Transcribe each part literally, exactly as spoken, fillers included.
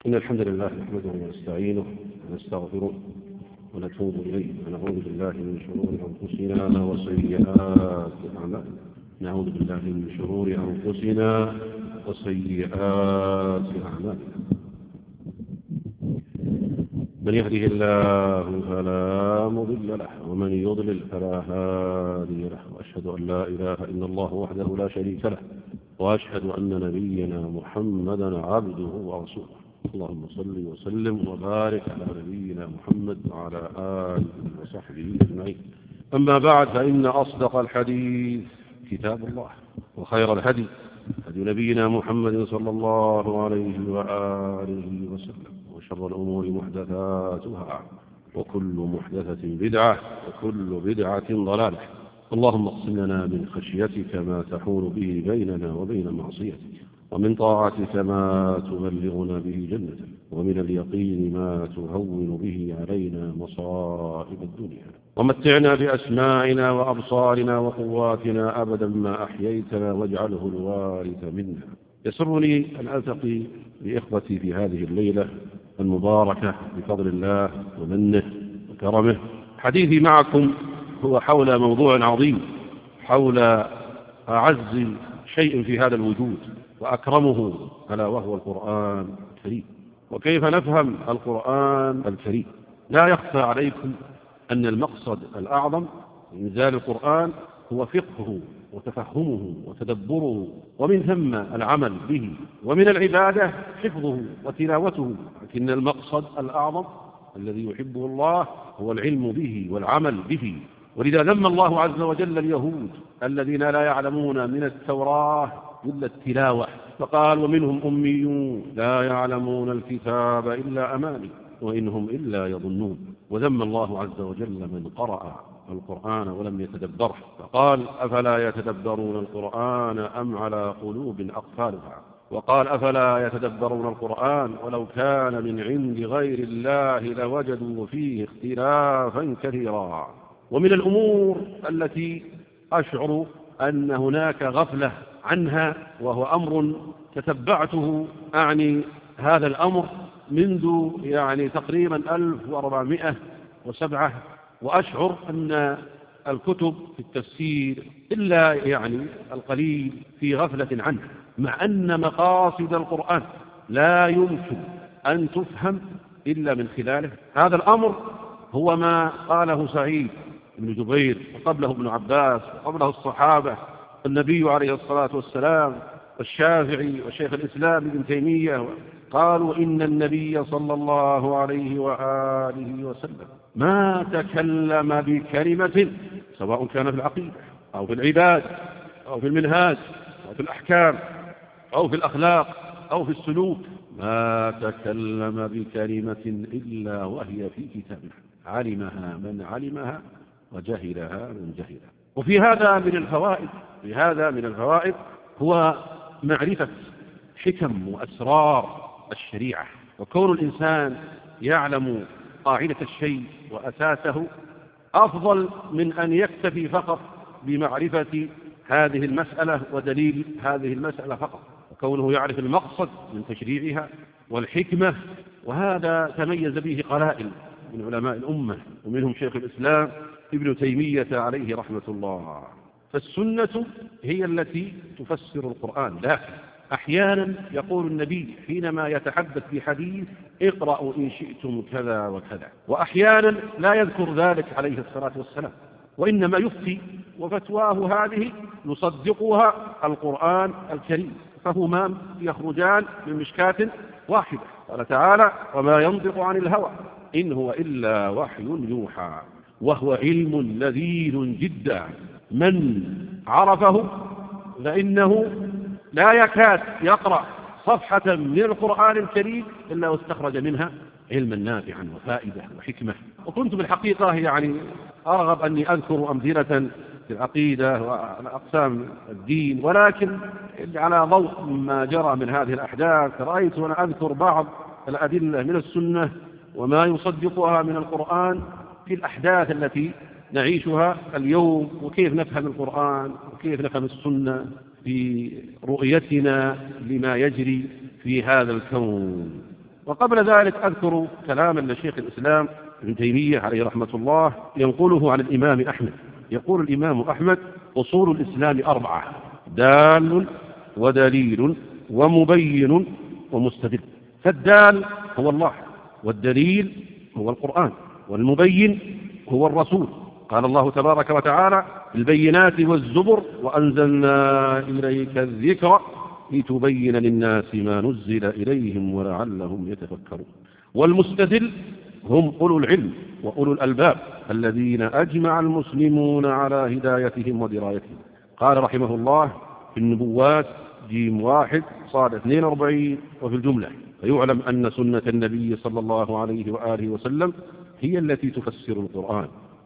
إن الحمد لله نحمده ونستعينه ونستغفره ونتوب إليه ونعوذ بالله من شرور أنفسنا وسيئات أعمالنا نعوذ بالله من شرور أنفسنا وسيئات أعمالنا من يهده الله فلا مضل له ومن يضلل فلا هادي له وأشهد أن لا إله إلا الله وحده لا شريك له وأشهد أن نبينا محمدا عبده ورسوله اللهم صل وسلم وبارك على نبينا محمد وعلى آله وصحبه أجمعين. أما بعد، فإن أصدق الحديث كتاب الله، وخير الهدي هدي نبينا محمد صلى الله عليه وآله وسلم، وشر الأمور محدثاتها، وكل محدثة بدعة، وكل بدعة ضلالة. اللهم اقسم لنا من خشيتك ما تحول به بيننا وبين معصيتك، ومن طاعتك ما تبلغنا به جنتك، ومن اليقين ما تهون به علينا مصائب الدنيا، ومتعنا بأسماعنا وأبصارنا وقواتنا أبدا ما أحييتنا، واجعله الوارث منا. يسرني أن ألتقي بإخوتي في هذه الليلة المباركة بفضل الله ومنه وكرمه. حديثي معكم هو حول موضوع عظيم، حول أعز شيء في هذا الوجود وأكرمه، ألا وهو القرآن الكريم، وكيف نفهم القرآن الكريم. لا يخفى عليكم أن المقصد الأعظم من إنزال القرآن هو فقهه وتفهمه وتدبره، ومن ثم العمل به، ومن العبادة حفظه وتلاوته. لكن المقصد الأعظم الذي يحبه الله هو العلم به والعمل به. ولذا ذم الله عز وجل اليهود الذين لا يعلمون من التوراة إلا التلاوة، فقال: ومنهم أميون لا يعلمون الكتاب إلا أماني وإنهم إلا يظنون. وذم الله عز وجل من قرأ القرآن ولم يتدبره، فقال: أفلا يتدبرون القرآن أم على قلوب أقفالها. وقال: أفلا يتدبرون القرآن ولو كان من عند غير الله لوجدوا فيه اختلافا كثيرا. ومن الأمور التي أشعر أن هناك غفلة عنها، وهو أمر تتبعته أعني هذا الأمر منذ يعني تقريبا ألف وأربعمائة وسبعة، وأشعر أن الكتب في التفسير إلا يعني القليل في غفلة عنه، مع أن مقاصد القرآن لا يمكن أن تفهم إلا من خلاله. هذا الأمر هو ما قاله سعيد بن جبير، وقبله ابن عباس، وقبله الصحابة، النبي عليه الصلاة والسلام، والشافعي، وشيخ الإسلام ابن تيمية. قالوا: إن النبي صلى الله عليه وآله وسلم ما تكلم بكلمة، سواء كان في العقيدة أو في العباد أو في المنهاج أو في الأحكام أو في الأخلاق أو في السلوك، ما تكلم بكلمة إلا وهي في كتابه، علمها من علمها وجهلها من جهلها. وفي هذا من الفوائد في هذا من الفوائد هو معرفة حكم وأسرار الشريعة، وكون الإنسان يعلم قاعدة الشيء وأساسه أفضل من أن يكتفي فقط بمعرفة هذه المسألة ودليل هذه المسألة فقط، وكونه يعرف المقصد من تشريعها والحكمة. وهذا تميز به قلائل من علماء الأمة، ومنهم شيخ الإسلام ابن تيمية عليه رحمة الله. فالسنة هي التي تفسر القرآن، لكن أحيانا يقول النبي حينما يتحدث بحديث: اقرأوا إن شئتم كذا وكذا، وأحيانا لا يذكر ذلك عليه الصلاة والسلام، وإنما يفتي، وفتواه هذه يصدقها القرآن الكريم، فهما يخرجان من مشكاة واحدة. قال تعالى: وما ينطق عن الهوى إن هو إلا وحي يوحى وهو علم لذيذ جدا من عرفه فإنه لا يكاد يقرأ صفحة من القرآن الكريم إلا واستخرج منها علما نافعا وفائدة وحكمة. وكنت بالحقيقة يعني أرغب أني أذكر أمثلة في العقيدة وأقسام الدين، ولكن على ضوء ما جرى من هذه الأحداث رأيت أن أذكر بعض الأدلة من السنة وما يصدقها من القرآن في الأحداث التي نعيشها اليوم، وكيف نفهم القرآن وكيف نفهم السنة في رؤيتنا لما يجري في هذا الكون. وقبل ذلك أذكر كلاما لشيخ الإسلام ابن تيمية عليه رحمة الله ينقله عن الإمام أحمد. يقول الإمام أحمد: أصول الإسلام أربعة: دال ودليل ومبين ومستدل. فالدال هو الله، والدليل هو القرآن، والمبين هو الرسول. قال الله تبارك وتعالى: البينات والزبر وأنزلنا إليك الذكر لتبين للناس ما نزل إليهم ولعلهم يتفكرون. والمستدل هم أولو العلم وأولو الألباب الذين أجمع المسلمون على هدايتهم ودرايتهم. قال رحمه الله في النبوات جيم واحد صاد اثنين وأربعين وفي الجملة: فيعلم أن سنة النبي صلى الله عليه وآله وسلم هي التي تفسر القرآن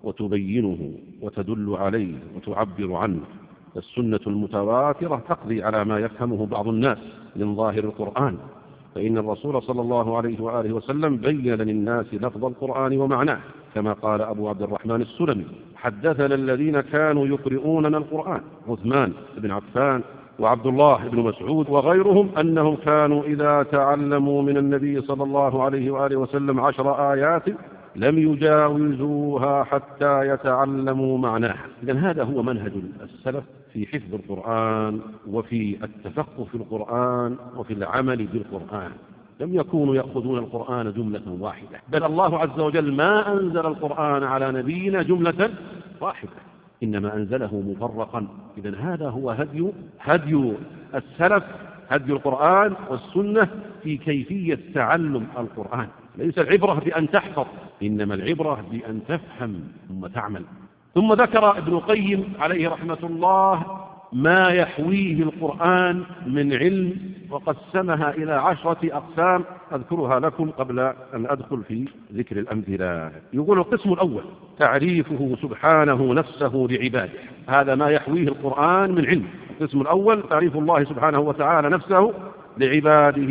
وتبينه وتدل عليه وتعبر عنه. السنة المتواترة تقضي على ما يفهمه بعض الناس من ظاهر القرآن، فإن الرسول صلى الله عليه وآله وسلم بين للناس لفظ القرآن ومعناه، كما قال أبو عبد الرحمن السلمي: حدثنا الذين كانوا يقرؤوننا القرآن عثمان بن عفان وعبد الله بن مسعود وغيرهم أنهم كانوا إذا تعلموا من النبي صلى الله عليه وآله وسلم عشر آيات لم يجاوزوها حتى يتعلموا معناها. إذن هذا هو منهج السلف في حفظ القرآن وفي التفقه في القرآن وفي العمل بالقرآن. لم يكونوا يأخذون القرآن جملة واحدة، بل الله عز وجل ما أنزل القرآن على نبينا جملة واحدة، إنما أنزله مفرقا. إذن هذا هو هدي هدي السلف، هدي القرآن والسنة في كيفية تعلم القرآن. ليس العبرة بأن تحفظ، إنما العبرة بأن تفهم ثم تعمل. ثم ذكر ابن القيم عليه رحمة الله ما يحويه القرآن من علم، وقسمها إلى عشرة أقسام أذكرها لكم قبل أن أدخل في ذكر الأمثلة. يقول: القسم الأول تعريفه سبحانه نفسه لعباده، هذا ما يحويه القرآن من علم. القسم الأول تعريف الله سبحانه وتعالى نفسه لعباده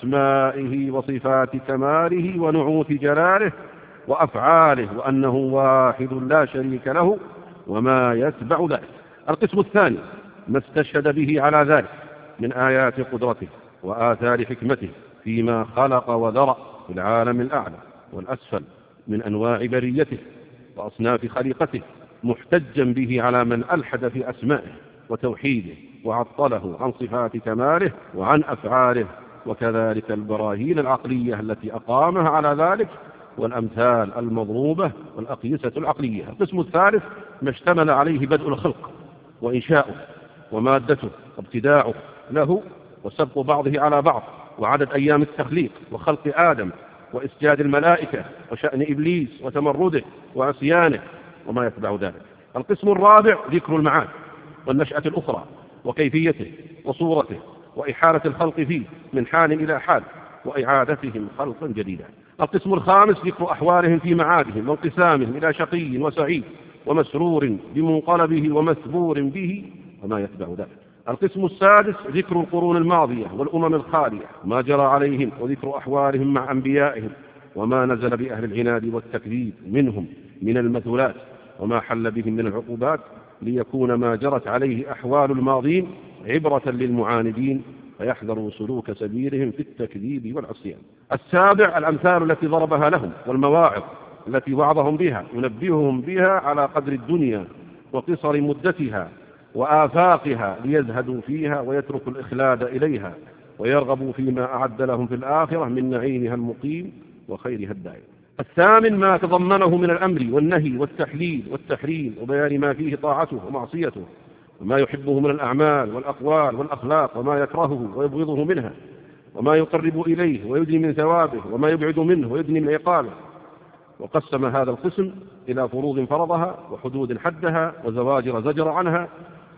بأسمائه وصفات كماله ونعوت جلاله وأفعاله، وأنه واحد لا شريك له وما يتبع ذلك. القسم الثاني ما استشهد به على ذلك من آيات قدرته وآثار حكمته فيما خلق وذرأ في العالم الأعلى والأسفل من أنواع بريته وأصناف خليقته، محتجا به على من ألحد في أسمائه وتوحيده وعطله عن صفات كماله وعن أفعاله، وكذلك البراهين العقلية التي أقامها على ذلك، والأمثال المضروبة والأقيسة العقلية. القسم الثالث ما اشتمل عليه بدء الخلق وإنشاؤه ومادته وابتداعه له وسبق بعضه على بعض، وعدد أيام التخليق وخلق آدم وإسجاد الملائكة وشأن إبليس وتمرده وعصيانه وما يتبع ذلك. القسم الرابع ذكر المعاد والنشأة الأخرى وكيفيته وصورته وإحالة الخلق فيه من حال إلى حال وإعادتهم خلقا جديدا. القسم الخامس ذكر أحوالهم في معادهم وانقسامهم إلى شقي وسعيد ومسرور بمنقلبه ومثبور به وما يتبع ذلك. القسم السادس ذكر القرون الماضية والأمم الخالية ما جرى عليهم، وذكر أحوالهم مع أنبيائهم وما نزل بأهل العناد والتكذيب منهم من المثلات وما حل بهم من العقوبات، ليكون ما جرت عليه أحوال الماضين عبرة للمعاندين فيحذروا سلوك سبيلهم في التكذيب والعصيان. السابع الأمثال التي ضربها لهم والمواعظ التي وعظهم بها، ينبههم بها على قدر الدنيا وقصر مدتها وآفاقها ليزهدوا فيها ويتركوا الإخلاد إليها ويرغبوا فيما أعد لهم في الآخرة من نعيمها المقيم وخيرها الدائم. الثامن ما تضمنه من الأمر والنهي والتحليل والتحريم وبيان ما فيه طاعته ومعصيته وما يحبه من الأعمال والأقوال والأخلاق وما يكرهه ويبغضه منها وما يقرب إليه ويدني من ثوابه وما يبعد منه ويدني من عقابه. وقسم هذا القسم إلى فروض فرضها وحدود حدها وزواجر زجر عنها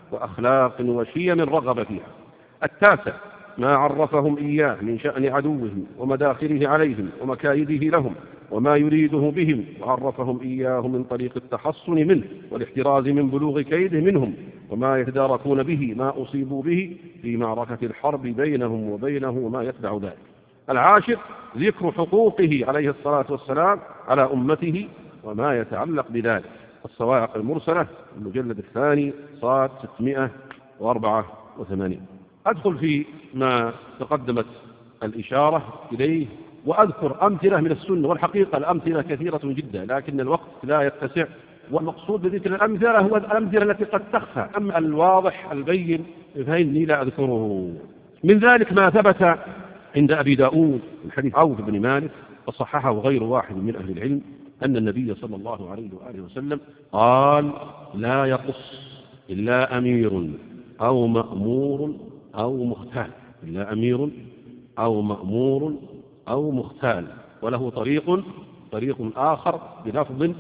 وأخلاق وشيم رغب فيها. التاسع ما عرفهم إياه من شأن عدوهم ومداخله عليهم ومكايده لهم وما يريده بهم، وعرفهم إياه من طريق التحصن منه والاحتراز من بلوغ كيده منهم وما يتداركون به ما أصيبوا به في معركة الحرب بينهم وبينه وما يتبع ذلك. العاشر ذكر حقوقه عليه الصلاة والسلام على أمته وما يتعلق بذلك. الصواعق المرسلة المجلد الثاني صاد ستمائة وأربعة وثمانين. أدخل في ما تقدمت الإشارة إليه وأذكر أمثلة من السنة، والحقيقة الأمثلة كثيرة جدا لكن الوقت لا يتسع، والمقصود بذكر الأمثلة هو الأمثلة التي قد تخفى، أما الواضح البين فإني لا أذكره. من ذلك ما ثبت عند أبي داود من حديث عوف بن مالك وصححه غير واحد من أهل العلم أن النبي صلى الله عليه وآله وسلم قال: لا يقص إلا أمير أو مأمور أو مختال، إلا أمير أو مأمور أو مختال. وله طريق طريق آخر بلفظ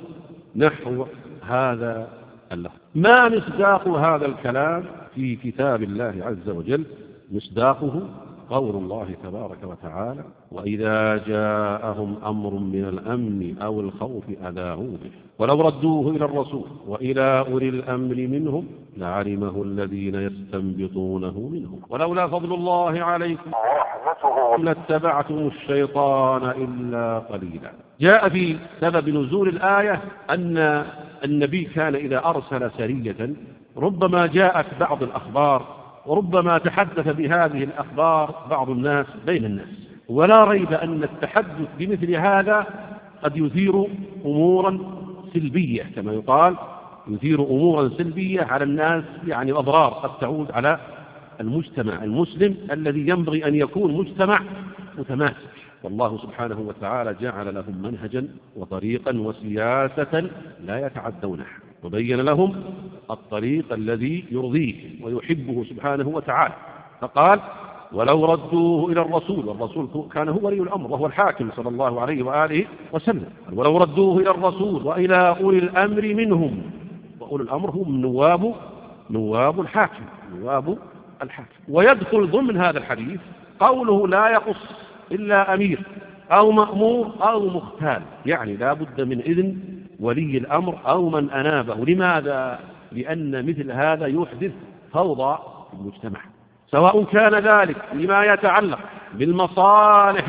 نحو هذا اللفظ. ما مصداق هذا الكلام في كتاب الله عز وجل؟ مصداقه قول الله تبارك وتعالى: وإذا جاءهم أمر من الأمن أو الخوف أذاعوا به ولو ردوه إلى الرسول وإلى أولي الأمر منهم لعلمه الذين يستنبطونه منهم ولولا فضل الله عليكم ورحمته لاتبعتم الشيطان إلا قليلا. جاء في سبب نزول الآية أن النبي كان إذا أرسل سرية ربما جاءت بعض الأخبار وربما تحدث بهذه الأخبار بعض الناس بين الناس، ولا ريب أن التحدث بمثل هذا قد يثير أمورا سلبية، كما يقال يثير أمورا سلبية على الناس، يعني أضرار قد تعود على المجتمع المسلم الذي ينبغي أن يكون مجتمع متماسك. والله سبحانه وتعالى جعل لهم منهجا وطريقا وسياسة لا يتعدونه، وبين لهم الطريق الذي يرضيه ويحبه سبحانه وتعالى، فقال: ولو ردوه إلى الرسول، والرسول كان هو ولي الأمر وهو الحاكم صلى الله عليه وآله وسلم، ولو ردوه إلى الرسول وإلى أولي الأمر منهم، وأولي الأمر هم نواب نواب الحاكم نواب الحاكم. ويدخل ضمن هذا الحديث قوله: لا يقص إلا أمير أو مأمور أو مختال، يعني لا بد من إذن ولي الأمر أو من أنابه. لماذا؟ لأن مثل هذا يحدث فوضى في المجتمع، سواء كان ذلك لما يتعلق بالمصالح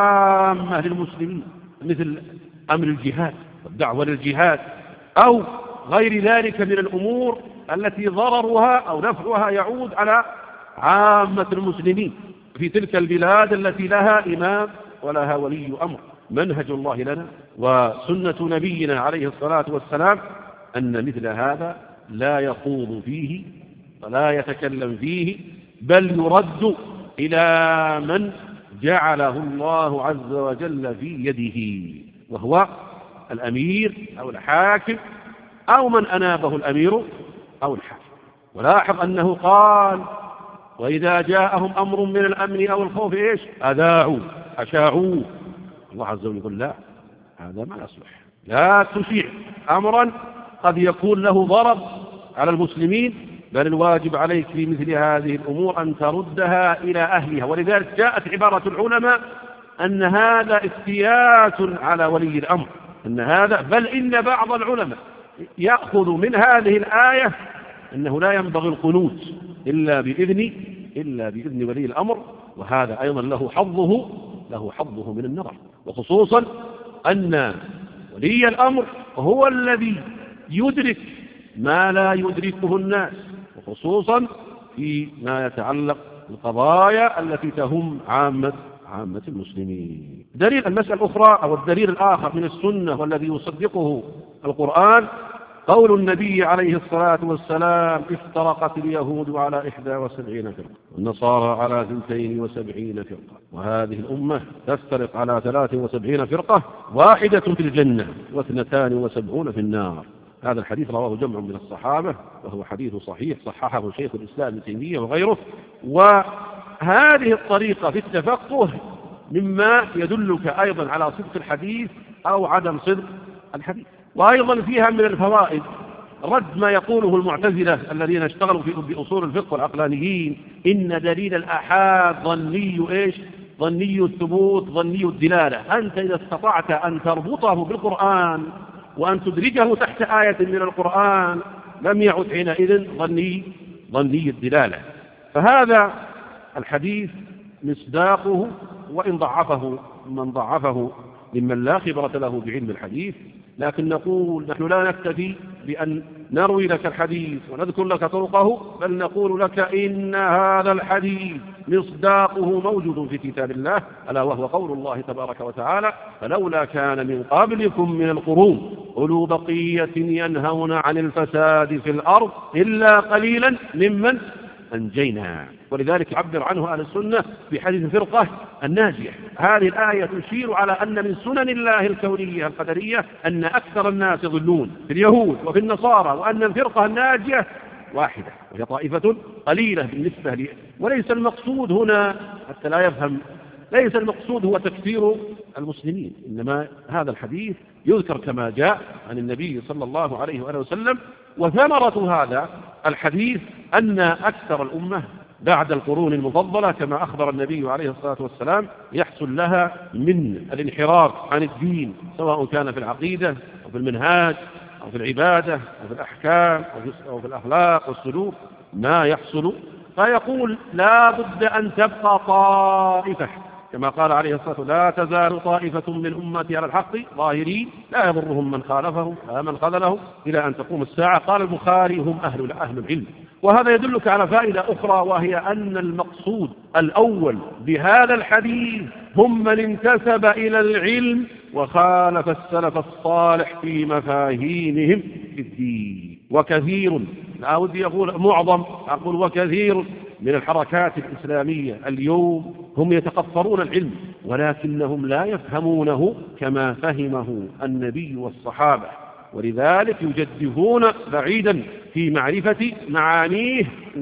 العامة للمسلمين مثل أمر الجهاد والدعوة للجهاد، أو غير ذلك من الأمور التي ضررها أو نفعها يعود على عامة المسلمين في تلك البلاد التي لها إمام ولها ولي أمر. منهج الله لنا وسنة نبينا عليه الصلاة والسلام أن مثل هذا لا يخوض فيه ولا يتكلم فيه، بل يرد إلى من جعله الله عز وجل في يده، وهو الأمير أو الحاكم أو من أنابه الأمير أو الحاكم. ولاحظ أنه قال: وإذا جاءهم أمر من الأمن أو الخوف إيش؟ أذاعوا أشاعوا. الله عز وجل يقول: لا، هذا ما يصلح، لا تشيع أمرا قد يكون له ضرر على المسلمين، بل الواجب عليك في مثل هذه الأمور أن تردها إلى أهلها. ولذلك جاءت عبارة العلماء أن هذا افتيات على ولي الأمر، أن هذا بل إن بعض العلماء يأخذ من هذه الآية أنه لا ينبغي القنوت إلا بإذن إلا بإذن ولي الأمر، وهذا أيضا له حظه له حظه من النظر، وخصوصا أن ولي الأمر هو الذي يدرك ما لا يدركه الناس، وخصوصا فيما يتعلق بالقضايا التي تهم عامة عامة المسلمين. دليل المسألة الأخرى أو الدليل الآخر من السنة والذي يصدقه القرآن قول النبي عليه الصلاة والسلام: افترقت اليهود على إحدى وسبعين فرقة والنصارى على ثنتين وسبعين فرقة وهذه الأمة تفترق على ثلاث وسبعين فرقة واحدة في الجنة واثنتان وسبعون في النار. هذا الحديث رواه جمع من الصحابة وهو حديث صحيح صححه شيخ الإسلام ابن تيمية وغيره. وهذه الطريقة في التفقه مما يدلك أيضا على صدق الحديث أو عدم صدق الحديث. وأيضا فيها من الفوائد رد ما يقوله المعتزلة الذين اشتغلوا في بأصول الفقه والعقلانيين إن دليل الآحاد ظني إيش؟ ظني الثبوت ظني الدلالة. أنت إذا استطعت أن تربطه بالقرآن وأن تدرجه تحت آية من القرآن لم يعد حينئذ ظني ظني الدلالة. فهذا الحديث مصداقه، وإن ضعفه من ضعفه ممن لا خبرة له بعلم الحديث، لكن نقول نحن لا نكتفي بأن نروي لك الحديث ونذكر لك طرقه، بل نقول لك إن هذا الحديث مصداقه موجود في كتاب الله، ألا وهو قول الله تبارك وتعالى: فلولا كان من قبلكم من القرون أولو بقية ينهون عن الفساد في الأرض إلا قليلا ممن أنجينا. ولذلك عبر عنه أهل السنة بحديث الفرقة الناجية. هذه الآية تشير على أن من سنن الله الكونية القدرية أن أكثر الناس يضلون في اليهود وفي النصارى، وأن الفرقة الناجية واحدة وهي طائفة قليلة بالنسبة لي. وليس المقصود هنا حتى لا يفهم، ليس المقصود هو تكفير المسلمين، إنما هذا الحديث يذكر كما جاء عن النبي صلى الله عليه وآله وسلم. وثمرة هذا الحديث أن أكثر الأمة بعد القرون المفضلة كما أخبر النبي عليه الصلاة والسلام يحصل لها من الانحراف عن الدين، سواء كان في العقيدة أو في المنهاج أو في العبادة أو في الأحكام أو في الأخلاق والسلوك ما يحصل، فيقول لا بد أن تبقى طائفة كما قال عليه الصلاة والسلام: لا تزال طائفة من أمتي على الحق ظاهرين لا يضرهم من خالفهم لا من خذلهم إلى أن تقوم الساعة. قال البخاري: هم أهل أهل العلم. وهذا يدلك على فائدة أخرى، وهي أن المقصود الأول بهذا الحديث هم من انتسب إلى العلم وخالف السلف الصالح في مفاهيمهم في الدين. وكثير، لا ودي أقول معظم، أقول وكثير من الحركات الإسلامية اليوم هم يتقفرون العلم ولكنهم لا يفهمونه كما فهمه النبي والصحابة، ولذلك يجدفون بعيدا في معرفة معانيه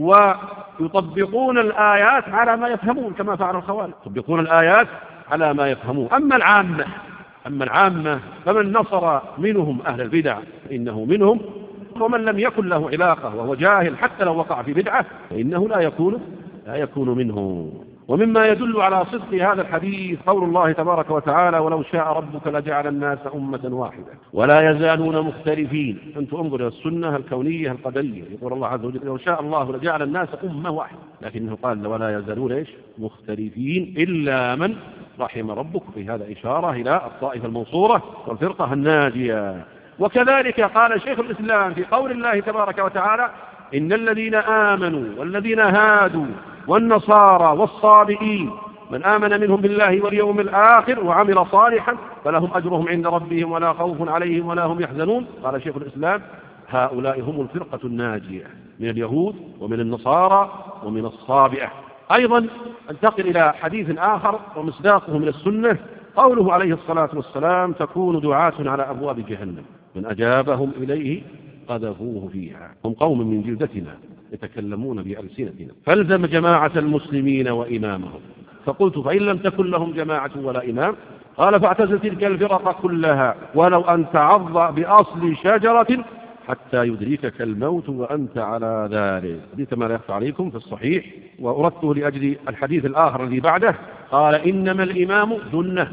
ويطبقون الآيات على ما يفهمون كما فعل الخوارج، يطبقون الآيات على ما يفهمون. أما العامة أما العامة فمن نصر منهم أهل البدع فإنه منهم، ومن لم يكن له علاقة وهو جاهل حتى لو وقع في بدعة فإنه لا يكون لا يكون منه. ومما يدل على صدق هذا الحديث قول الله تبارك وتعالى: ولو شاء ربك لجعل الناس أمة واحدة ولا يزالون مختلفين. أنتم انظروا إلى السنة الكونية القدرية، يقول الله عز وجل: لو شاء الله لجعل الناس أمة واحدة، لكنه قال: ولا يزالون إيش؟ مختلفين إلا من رحم ربك. في هذا إشارة إلى الطائفة المنصورة والفرقة الناجية. وكذلك قال شيخ الإسلام في قول الله تبارك وتعالى: إن الذين آمنوا والذين هادوا والنصارى والصابئين من آمن منهم بالله واليوم الآخر وعمل صالحا فلهم أجرهم عند ربهم ولا خوف عليهم ولا هم يحزنون. قال شيخ الإسلام: هؤلاء هم الفرقة الناجية من اليهود ومن النصارى ومن الصابئة. أيضا انتقل إلى حديث آخر ومصداقه من السنة قوله عليه الصلاة والسلام: تكون دعاة على أبواب جهنم من أجابهم إليه قذفوه فيها. هم قوم من جلدتنا يتكلمون بألسنتنا، فالزم جماعة المسلمين وإمامهم. فقلت: فإن لم تكن لهم جماعة ولا إمام؟ قال: فاعتزل تلك الفرق كلها ولو أن تعض بأصل شجرة حتى يدركك الموت وأنت على ذلك. حديث ما لا يخفى عليكم في الصحيح، وأردته لأجل الحديث الآخر الذي بعده. قال: إنما الإمام جنة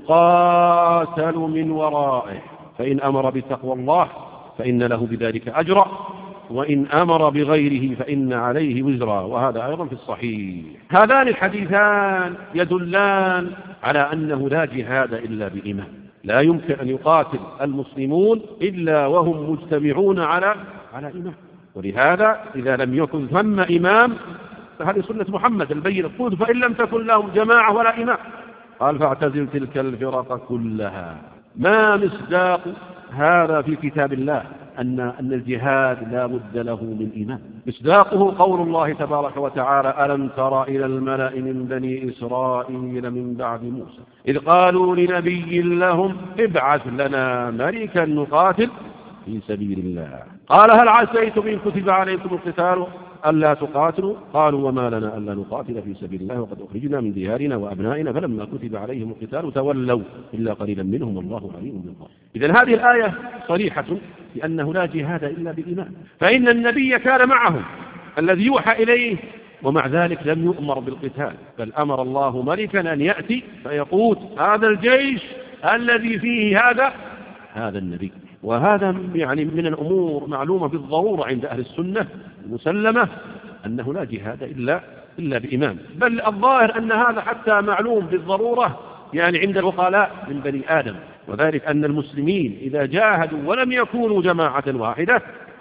يقاتل من ورائه، فإن أمر بتقوى الله فإن له بذلك أجرا، وإن أمر بغيره فإن عليه وزرا. وهذا أيضا في الصحيح. هذان الحديثان يدلان على أنه لا جهاد إلا بإمام، لا يمكن أن يقاتل المسلمون إلا وهم مجتمعون على على إمام. ولهذا إذا لم يكن ثم إمام فهذه سنة محمد البينة. قلت: فإن لم تكن لهم جماعة ولا إمام؟ قال: فاعتزل تلك الفرق كلها. ما مصداق هذا في كتاب الله أن أن الجهاد لا بد له من إمام؟ مصداقه قول الله تبارك وتعالى: ألم تر إلى الملأ من بني إسرائيل من بعد موسى إذ قالوا لنبي لهم ابعث لنا ملكا نقاتل في سبيل الله قال: هل عسيتم إن كتب عليكم القتال ألا تقاتلوا؟ قالوا: وما لنا ألا نقاتل في سبيل الله وقد أخرجنا من ديارنا وأبنائنا فلما كتب عليهم القتال تولوا إلا قليلا منهم والله عليم بالظالمين. إذن هذه الآية صريحة بأنه لا جهاد إلا بالإمام، فإن النبي كان معهم الذي يوحى إليه ومع ذلك لم يؤمر بالقتال، بل أمر الله ملكا أن يأتي فيقود هذا الجيش الذي فيه هذا هذا النبي. وهذا يعني من الأمور معلومة بالضرورة عند أهل السنة المسلمة أنه لا جهاد إلا إلا بإمام، بل الظاهر أن هذا حتى معلوم بالضرورة يعني عند العقلاء من بني آدم، وذلك أن المسلمين إذا جاهدوا ولم يكونوا جماعة واحدة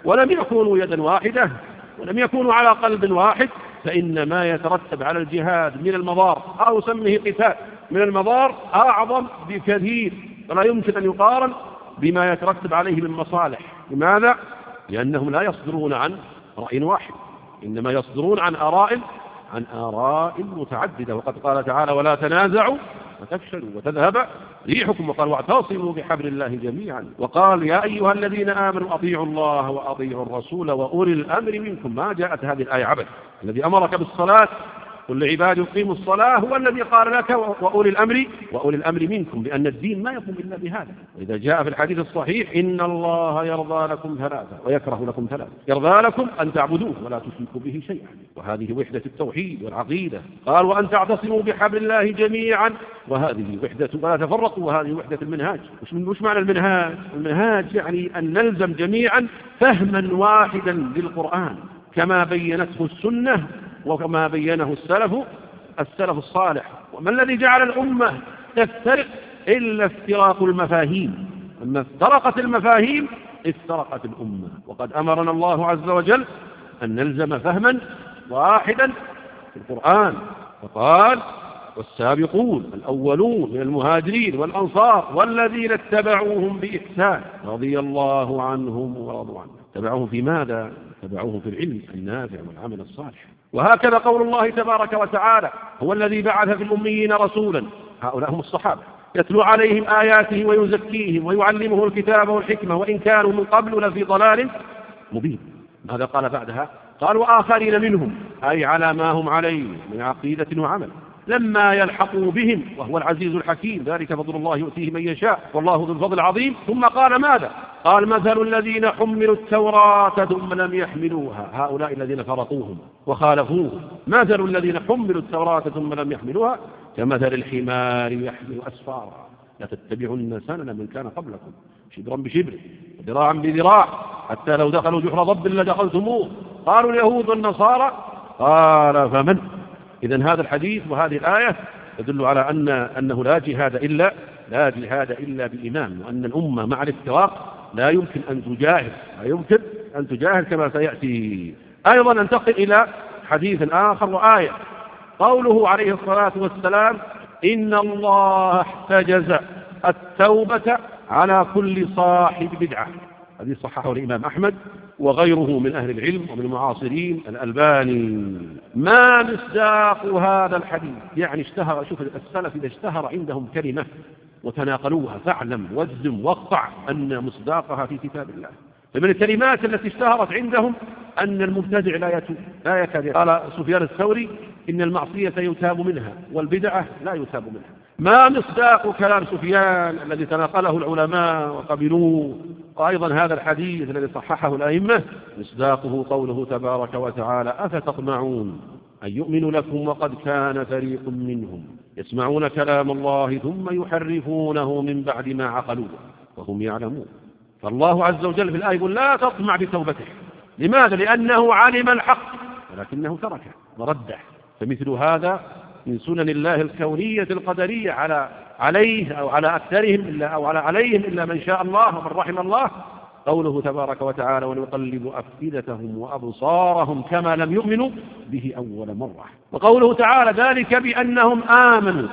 ولم يكونوا يدا واحدة ولم يكونوا على قلب واحد، فإن ما يترتب على الجهاد من المضار أو سمه قتال من المضار أعظم بكثير، ولا يمكن أن يقارن بما يترتب عليه من مصالح. لماذا؟ لأنهم لا يصدرون عن رأي واحد، إنما يصدرون عن آراء عن آراء متعددة. وقد قال تعالى: ولا تنازعوا وتفشلوا وتذهب ريحكم، وقال: واعتصموا بحبل الله جميعا. وقال: يا أيها الذين آمنوا أطيعوا الله وأطيعوا الرسول وأولي الأمر منكم. ما جاءت هذه الآية عبث. الذي أمرك بالصلاة قل لعبادي يقيموا الصلاة هو الذي قال لك وأولي الأمر وأولي الأمر منكم، لأن الدين ما يقوم إلا بهذا. وإذا جاء في الحديث الصحيح: إن الله يرضى لكم ثلاثة ويكره لكم ثلاثة، يرضى لكم أن تعبدوه ولا تشركوا به شيئا، وهذه وحدة التوحيد والعقيدة. قال: وأن تعتصموا بحبل الله جميعا، وهذه وحدة ولا تفرقوا، وهذه وحدة المنهاج. وش معنى المنهاج؟ المنهاج يعني أن نلزم جميعا فهما واحدا للقرآن كما بينته السنة وكما بينه السلف السلف الصالح. وما الذي جعل الأمة تفترق إلا افتراق المفاهيم؟ لما افترقت المفاهيم افترقت الأمة. وقد أمرنا الله عز وجل أن نلزم فهما واحدا في القرآن، فقال: والسابقون الأولون من المهاجرين والأنصار والذين اتبعوهم بإحسان رضي الله عنهم ورضوا عنه. اتبعوهم في ماذا؟ اتبعوهم في العلم النافع والعمل الصالح. وهكذا قول الله تبارك وتعالى: هو الذي بعث في الأميين رسولا، هؤلاء هم الصحابة، يتلو عليهم آياته ويزكيهم ويعلمهم الكتاب والحكمة وإن كانوا من قبل لفي ضلال مبين. ماذا قال بعدها؟ قال: وآخرين منهم، أي على ما هم عليه من عقيدة وعمل، لما يلحقوا بهم وهو العزيز الحكيم، ذلك فضل الله يؤتيه من يشاء والله ذو الفضل العظيم. ثم قال ماذا؟ قال: مثل الذين حملوا التوراة ثم لم يحملوها، هؤلاء الذين فرطوهم وخالفوهم. مثل الذين حملوا التوراة ثم لم يحملوها كمثل الحمار يحمل أسفارا لا تتبعن سنن من كان قبلكم شبرا بشبر وذراعا بذراع حتى لو دخلوا جحر ضب لدخلتموه قالوا اليهود والنصارى قال فمن. إذن هذا الحديث وهذه الآية تدل على أن أنه لا جهاد إلا لا جهاد إلا بإمام، وأن الأمة مع الافتراق لا يمكن أن تجاهد لا يمكن أن تجاهد كما سيأتي. أيضا ننتقل إلى حديث آخر وآية، قوله عليه الصلاة والسلام: إن الله احتجز التوبة على كل صاحب بدعة. هذه صححه الإمام أحمد وغيره من أهل العلم ومن المعاصرين، الألباني. ما مصداق هذا الحديث؟ يعني اشتهر، شوف السلف إذا اشتهر عندهم كلمة وتناقلوها فاعلم واجزم واقطع أن مصداقها في كتاب الله. فمن الكلمات التي اشتهرت عندهم أن المبتدع لا يتوب لا يكاد. قال سفيان الثوري: إن المعصية يتاب منها والبدعة لا يتاب منها. ما مصداق كلام سفيان الذي تناقله العلماء وقبلوه؟ وأيضا هذا الحديث الذي صححه الأئمة مصداقه قوله تبارك وتعالى: أفتطمعون أن يؤمنوا لكم وقد كان فريق منهم يسمعون كلام الله ثم يحرفونه من بعد ما عقلوه وهم يعلمون. فالله عز وجل في الآية يقول: لا تطمع بتوبته. لماذا؟ لأنه علم الحق ولكنه تركه ورده. فمثل هذا من سنن الله الكونية القدرية على عليه أو على أكثرهم إلا أو على عليهم إلا من شاء الله ومن رحم الله. قوله تبارك وتعالى: ونقلب أفئدتهم وأبصارهم كما لم يؤمنوا به أول مرة. وقوله تعالى: ذلك بأنهم آمنوا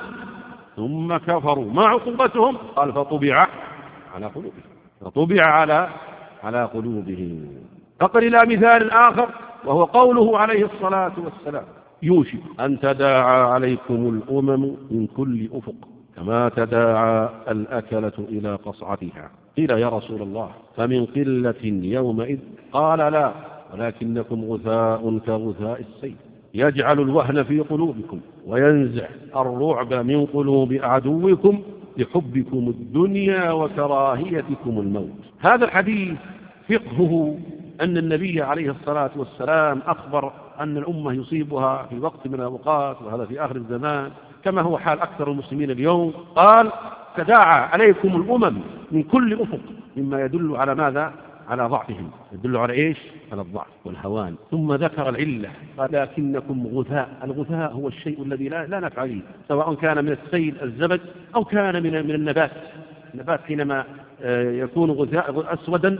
ثم كفروا. ما عقوبتهم؟ قال: فطبع على قلوبهم فطبع على على قلوبهم. فقر إلى مثال آخر وهو قوله عليه الصلاة والسلام: يوشك أن تداعى عليكم الأمم من كل أفق كما تداعى الأكلة إلى قصعتها. قيل: يا رسول الله فمن قلة يومئذ؟ قال: لا، ولكنكم غثاء كغثاء السيل يجعل الوهن في قلوبكم وينزع الرعب من قلوب عدوكم لحبكم الدنيا وكراهيتكم الموت. هذا الحديث فقهه أن النبي عليه الصلاة والسلام أخبر أن الأمة يصيبها في وقت من الأوقات، وهذا في آخر الزمان كما هو حال أكثر المسلمين اليوم. قال: تداعى عليكم الأمم من كل أفق، مما يدل على ماذا؟ على ضعفهم، يدل على إيش؟ على الضعف والهوان. ثم ذكر العلة قال: لكنكم غثاء. الغثاء هو الشيء الذي لا, لا نفع به، سواء كان من السيل الزبد أو كان من, من النبات. النبات حينما يكون غثاء أسودا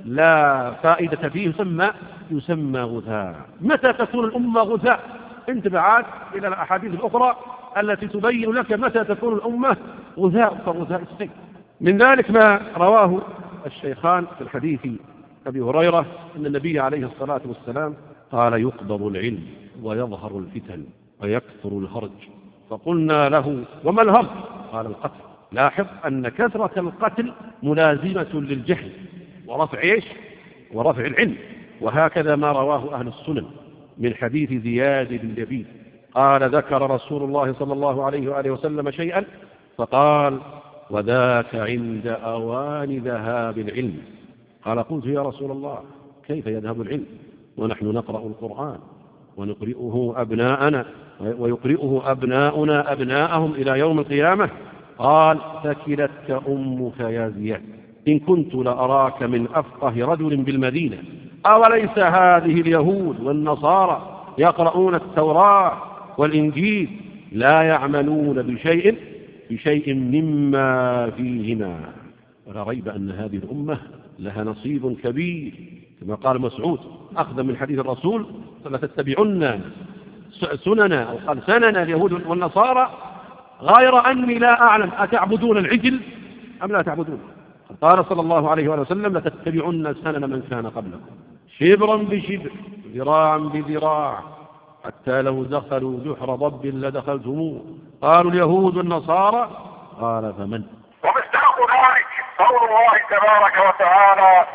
لا فائدة فيه يسمى يسمى غثاء. متى تكون الأمة غثاء؟ انتبه عاد إلى الأحاديث الأخرى التي تبين لك متى تكون الأمة غثاء كغثاء السيل. من ذلك ما رواه الشيخان في الحديث أبي هريرة أن النبي عليه الصلاة والسلام قال: يقبض العلم ويظهر الفتن ويكثر الهرج. فقلنا له: وما الهرج؟ قال: القتل. لاحظ أن كثرة القتل ملازمة للجهل ورفع إيش؟ ورفع العلم. وهكذا ما رواه أهل السنن من حديث زياد بن لبيد قال: ذكر رسول الله صلى الله عليه وآله وسلم شيئا فقال: وذاك عند أوان ذهاب العلم. قال: قلت: يا رسول الله، كيف يذهب العلم ونحن نقرأ القرآن ونقرئه أبناءنا ويقرئه أبناؤنا أبناءهم إلى يوم القيامة؟ قال: ثكلتك أمك يا زياد، إن كنت لأراك من أفقه رجل بالمدينة. أوليس هذه اليهود والنصارى يقرؤون التوراة والإنجيل لا يعملون بشيء بشيء مما فيهما؟ ولا ريب أن هذه الأمة لها نصيب كبير، كما قال مسعود أخذا من حديث الرسول: لتتبعن سننا أو قال سننا اليهود والنصارى غير أني لا أعلم أتعبدون العجل أم لا تعبدون. قال صلى الله عليه وسلم: لتتبعن سنن من كان قبلكم شبرا بشبر ذراعا بذراع حتى لو دخلوا جحر ضب لدخلتموه. قالوا: اليهود والنصارى. قال: فمن؟ ومصداق ذلك قول الله تبارك وتعالى: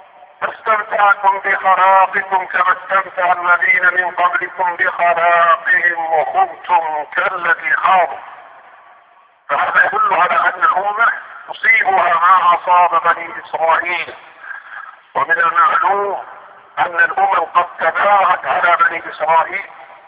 فاستمتعتم بخلاقكم كما استمتع الذين من قبلكم بخلاقهم وخبتم كالذي خاضوا. فهذا يدل على أن الأمة تصيبها ما أصاب بني إسرائيل. ومن المعلوم أن الأمم قد تباهت على بني إسرائيل،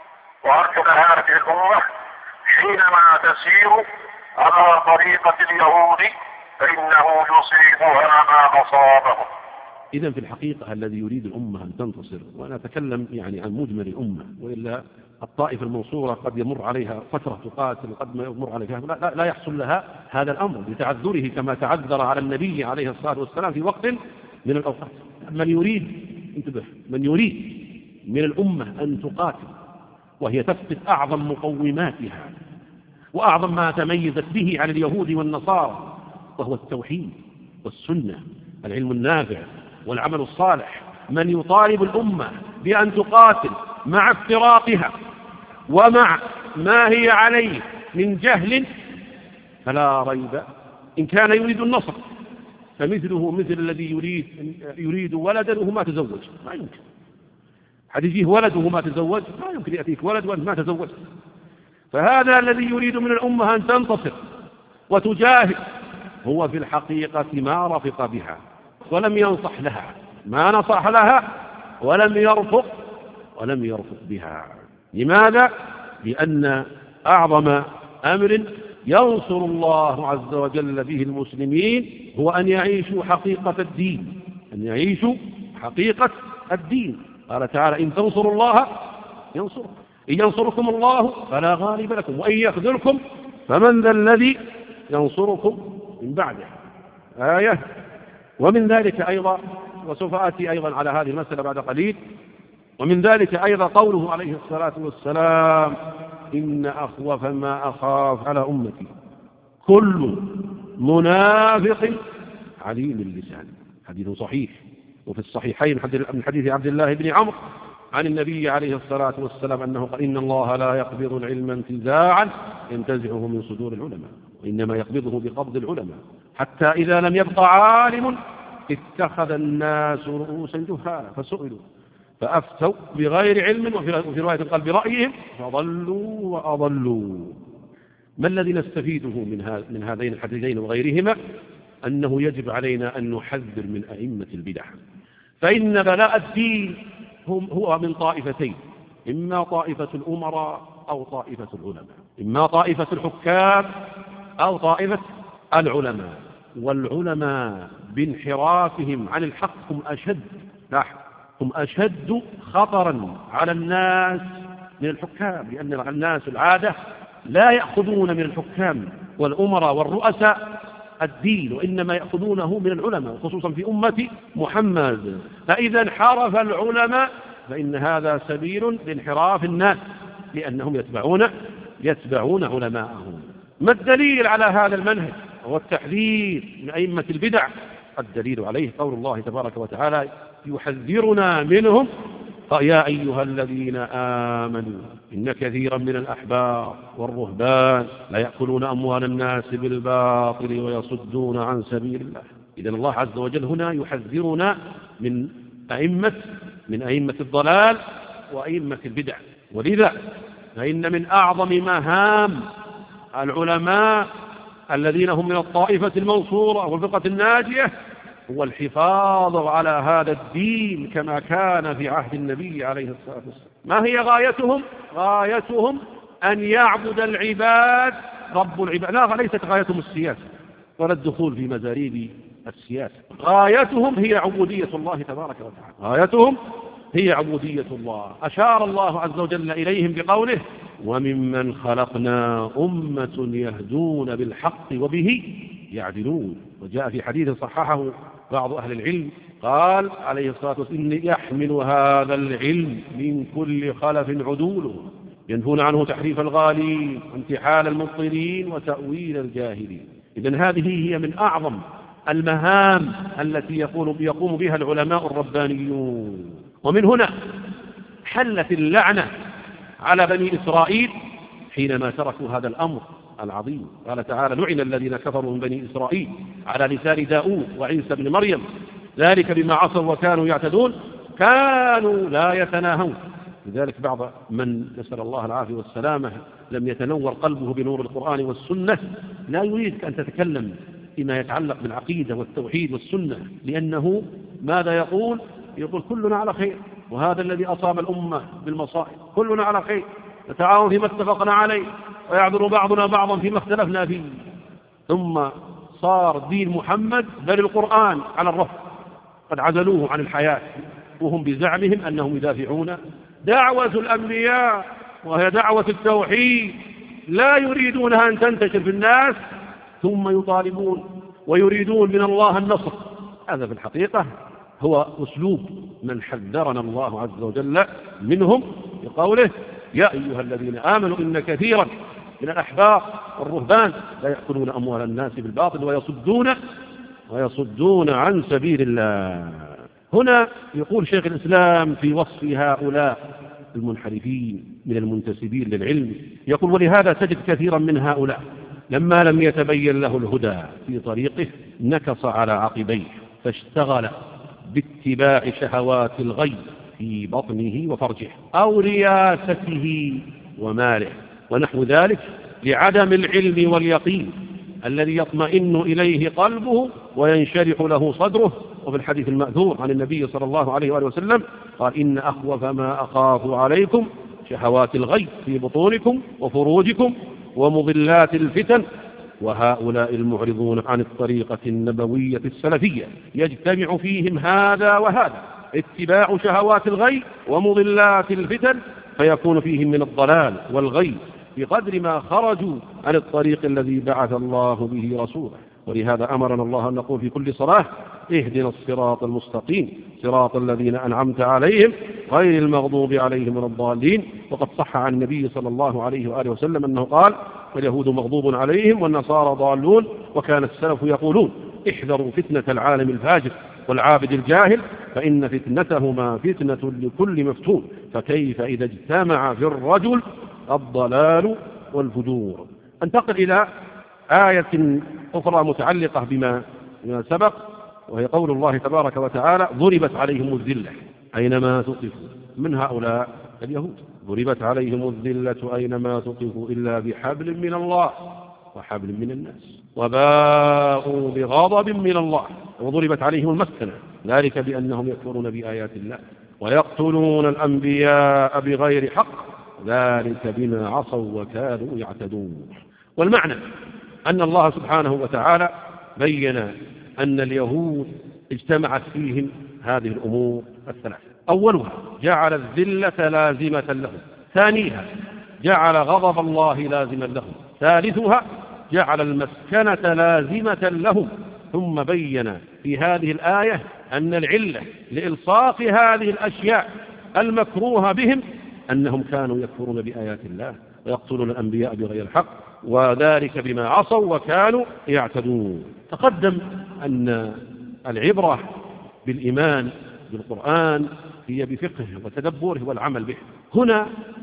وهكذا هذه الأمة حينما تسير على طريقة اليهود فإنه يصيبها ما أصابهم. إذن في الحقيقة الذي يريد الأمة أن تنتصر، وأنا أتكلم يعني عن مجمل الأمة، وإلا الطائفة المنصورة قد يمر عليها فترة تقاتل وقد ما يمر عليها لا, لا, لا يحصل لها هذا الأمر لتعذره كما تعذر على النبي عليه الصلاة والسلام في وقت من الأوقات. من يريد انتبه من يريد من الأمة أن تقاتل وهي تفقد أعظم مقوماتها وأعظم ما تميزت به عن اليهود والنصارى، وهو التوحيد والسنة، العلم النافع والعمل الصالح. من يطالب الأمة بأن تقاتل مع افتراقها ومع ما هي عليه من جهل، فلا ريب إن كان يريد النصر فمثله مثل الذي يريد يريد ولدا وهو ما تزوج، ما يمكن. حد يجيه ولد وهو ما تزوج، ما يمكن يأتيك ولد وأنت ما تزوج. فهذا الذي يريد من الأمة أن تنتصر وتجاهد هو في الحقيقة ما رفق بها ولم ينصح لها، ما نصح لها ولم يرفق ولم يرفق بها. لماذا؟ لأن أعظم أمر ينصر الله عز وجل به المسلمين هو أن يعيشوا حقيقة الدين، أن يعيشوا حقيقة الدين. قال تعالى: إن تنصروا الله ينصركم، إن ينصركم الله فلا غالب لكم، وإن يخذلكم فمن ذا الذي ينصركم من بعده. آية. ومن ذلك أيضا، وسوف آتي أيضا على هذه المسألة بعد قليل، ومن ذلك أيضا قوله عليه الصلاة والسلام: إن أخوف ما أخاف على أمتي كل منافق عليم اللسان. حديث صحيح، وفي الصحيحين من حديث عبد الله بن عمرو عن النبي عليه الصلاة والسلام أنه قال: إن الله لا يقبض العلم انتزاعا ينتزعه من صدور العلماء، وإنما يقبضه بقبض العلماء، حتى إذا لم يبقى عالم اتخذ الناس رؤوسا جهالا فسئلوا فأفتوا بغير علم، وفي رواية قال برأيهم فضلوا وأضلوا. ما الذي نستفيده من من هذين الحديثين وغيرهما؟ أنه يجب علينا أن نحذر من أئمة البدع، فإن بلاء الدين هو من طائفتين: إما طائفة الأمراء أو طائفة العلماء، إما طائفة الحكام أو طائفة العلماء. والعلماء بانحرافهم عن الحق هم أشد هم أشد خطرا على الناس من الحكام، لأن الناس العادة لا يأخذون من الحكام والأمراء والرؤساء الدين، وإنما يأخذونه من العلماء، خصوصا في أمة محمد. فإذا انحرف العلماء فإن هذا سبيل لانحراف الناس، لأنهم يتبعون يتبعون علماءهم. ما الدليل على هذا المنهج؟ هو التحذير من أئمة البدع. الدليل عليه قول الله تبارك وتعالى يحذرنا منهم: يا أيها الذين آمنوا إن كثيرا من الأحبار والرهبان لا يأكلون أموال الناس بالباطل ويصدون عن سبيل الله. إذن الله عز وجل هنا يحذرنا من أئمة من أئمة الضلال وأئمة البدع. ولذا فإن من أعظم مهام العلماء الذين هم من الطائفة المنصورة والفرقة الناجية هو الحفاظ على هذا الدين كما كان في عهد النبي عليه الصلاة والسلام. ما هي غايتهم؟ غايتهم أن يعبد العباد رب العباد. لا، ليست غايتهم السياسة ولا الدخول في مزاريب السياسة. غايتهم هي عبودية الله تبارك وتعالى، غايتهم هي عبودية الله. أشار الله عز وجل إليهم بقوله: وممن خلقنا أمة يهدون بالحق وبه يعدلون. وجاء في حديث صححه بعض أهل العلم قال عليه الصلاة والسلام: إن يحمل هذا العلم من كل خلف عدوله ينفون عنه تحريف الغالين وانتحال المبطلين وتأويل الجاهلين. إذن هذه هي من أعظم المهام التي يقوم يقوم بها العلماء الربانيون. ومن هنا حلت اللعنة على بني إسرائيل حينما تركوا هذا الأمر العظيم. قال تعالى: لعن الذين كفروا من بني إسرائيل على لسان داود وعيسى بن مريم ذلك بما عصوا وكانوا يعتدون كانوا لا يتناهون. لذلك بعض من نسأل الله العافية والسلامة لم يتنور قلبه بنور القرآن والسنة لا يريد أن تتكلم فيما يتعلق بالعقيدة والتوحيد والسنة، لأنه ماذا يقول؟ يقول كلنا على خير، وهذا الذي أصاب الأمة بالمصائب، كلنا على خير، نتعاون فيما اتفقنا عليه ويعذر بعضنا بعضا فيما اختلفنا فيه. ثم صار دين محمد بل القرآن على الرفض، قد عزلوه عن الحياة وهم بزعمهم أنهم يدافعون دعوة الأنبياء وهي دعوة التوحيد، لا يريدونها أن تنتشر في الناس، ثم يطالبون ويريدون من الله النصر. هذا في الحقيقة هو أسلوب من حذرنا الله عز وجل منهم بقوله: يا أيها الذين آمنوا إن كثيرا من الأحبار والرهبان لا يأكلون أموال الناس بالباطل ويصدون ويصدون عن سبيل الله. هنا يقول شيخ الإسلام في وصف هؤلاء المنحرفين من المنتسبين للعلم، يقول: ولهذا تجد كثيرا من هؤلاء لما لم يتبين له الهدى في طريقه نكص على عقبيه فاشتغل باتباع شهوات الغي في بطنه وفرجه أو رياسته وماله ونحو ذلك، لعدم العلم واليقين الذي يطمئن إليه قلبه وينشرح له صدره. وفي الحديث المأثور عن النبي صلى الله عليه وآله وسلم قال: إن أخوف ما أخاف عليكم شهوات الغي في بطونكم وفروجكم ومضلات الفتن. وهؤلاء المعرضون عن الطريقة النبوية السلفية يجتمع فيهم هذا وهذا: اتباع شهوات الغي ومضلات الفتن، فيكون فيهم من الضلال والغي بقدر ما خرجوا عن الطريق الذي بعث الله به رسوله. ولهذا أمرنا الله أن نقول في كل صلاة: اهدنا الصراط المستقيم صراط الذين أنعمت عليهم غير المغضوب عليهم ولا الضالين. وقد صح عن النبي صلى الله عليه وآله وسلم أنه قال: اليهود مغضوب عليهم والنصارى ضالون. وكان السلف يقولون: احذروا فتنة العالم الفاجر والعابد الجاهل فإن فتنتهما فتنة لكل مفتون، فكيف إذا اجتمع في الرجل الضلال والفجور. انتقل إلى آية أخرى متعلقة بما سبق، وهي قول الله تبارك وتعالى: ضربت عليهم الذلة أينما ثقفوا. من هؤلاء اليهود. ضربت عليهم الذلة أينما ثقفوا إلا بحبل من الله وحبل من الناس وباءوا بغضب من الله. وضربت عليهم المسكنة ذلك بأنهم يكفرون بآيات الله ويقتلون الأنبياء بغير حق ذلك بما عصوا وكانوا يعتدون. والمعنى أن الله سبحانه وتعالى بين أن اليهود اجتمعت فيهم هذه الأمور الثلاث: أولها جعل الذلة لازمة لهم، ثانيها جعل غضب الله لازما لهم، ثالثها جعل المسكنة لازمة لهم، ثم بين في هذه الآية أن العلة لإلصاق هذه الأشياء المكروهة بهم أنهم كانوا يكفرون بآيات الله ويقتلون الأنبياء بغير الحق، وذلك بما عصوا وكانوا يعتدون. تقدم أن العبرة بالإيمان بالقرآن هي بفقهه وتدبره والعمل به. هنا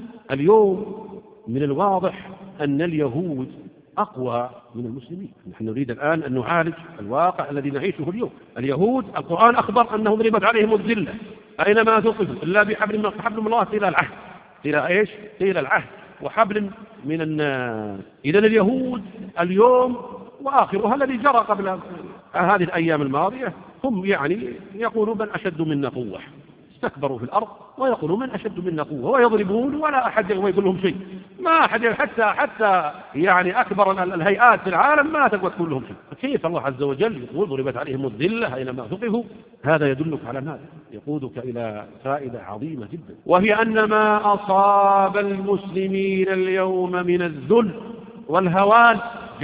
اليوم من الواضح أن اليهود أقوى من المسلمين. نحن نريد الآن أن نعالج الواقع الذي نعيشه اليوم. اليهود القرآن أخبر أنه ضربت عليهم الذلة أينما ثقفوا إلا بحبل من حبل من الله إلى العهد، إلى إيش؟ إلى العهد وحبل من النار. إذن اليهود اليوم وآخرها الذي جرى قبل هذه الأيام الماضية هم يعني يقولون من أشد منا قوة، استكبروا في الأرض ويقولون من أشد منا قوة ويضربون ولا أحد يقول لهم شيء، ما أحد حتى حتى يعني أكبر الهيئات في العالم ما تقوى تقول لهم شيء. كيف الله عز وجل يقول ضربت عليهم الذلة أينما ثقفوا؟ هذا يدلك على ماذا؟ يقودك إلى فائدة عظيمة جدا، وهي أن ما أصاب المسلمين اليوم من الذل والهوان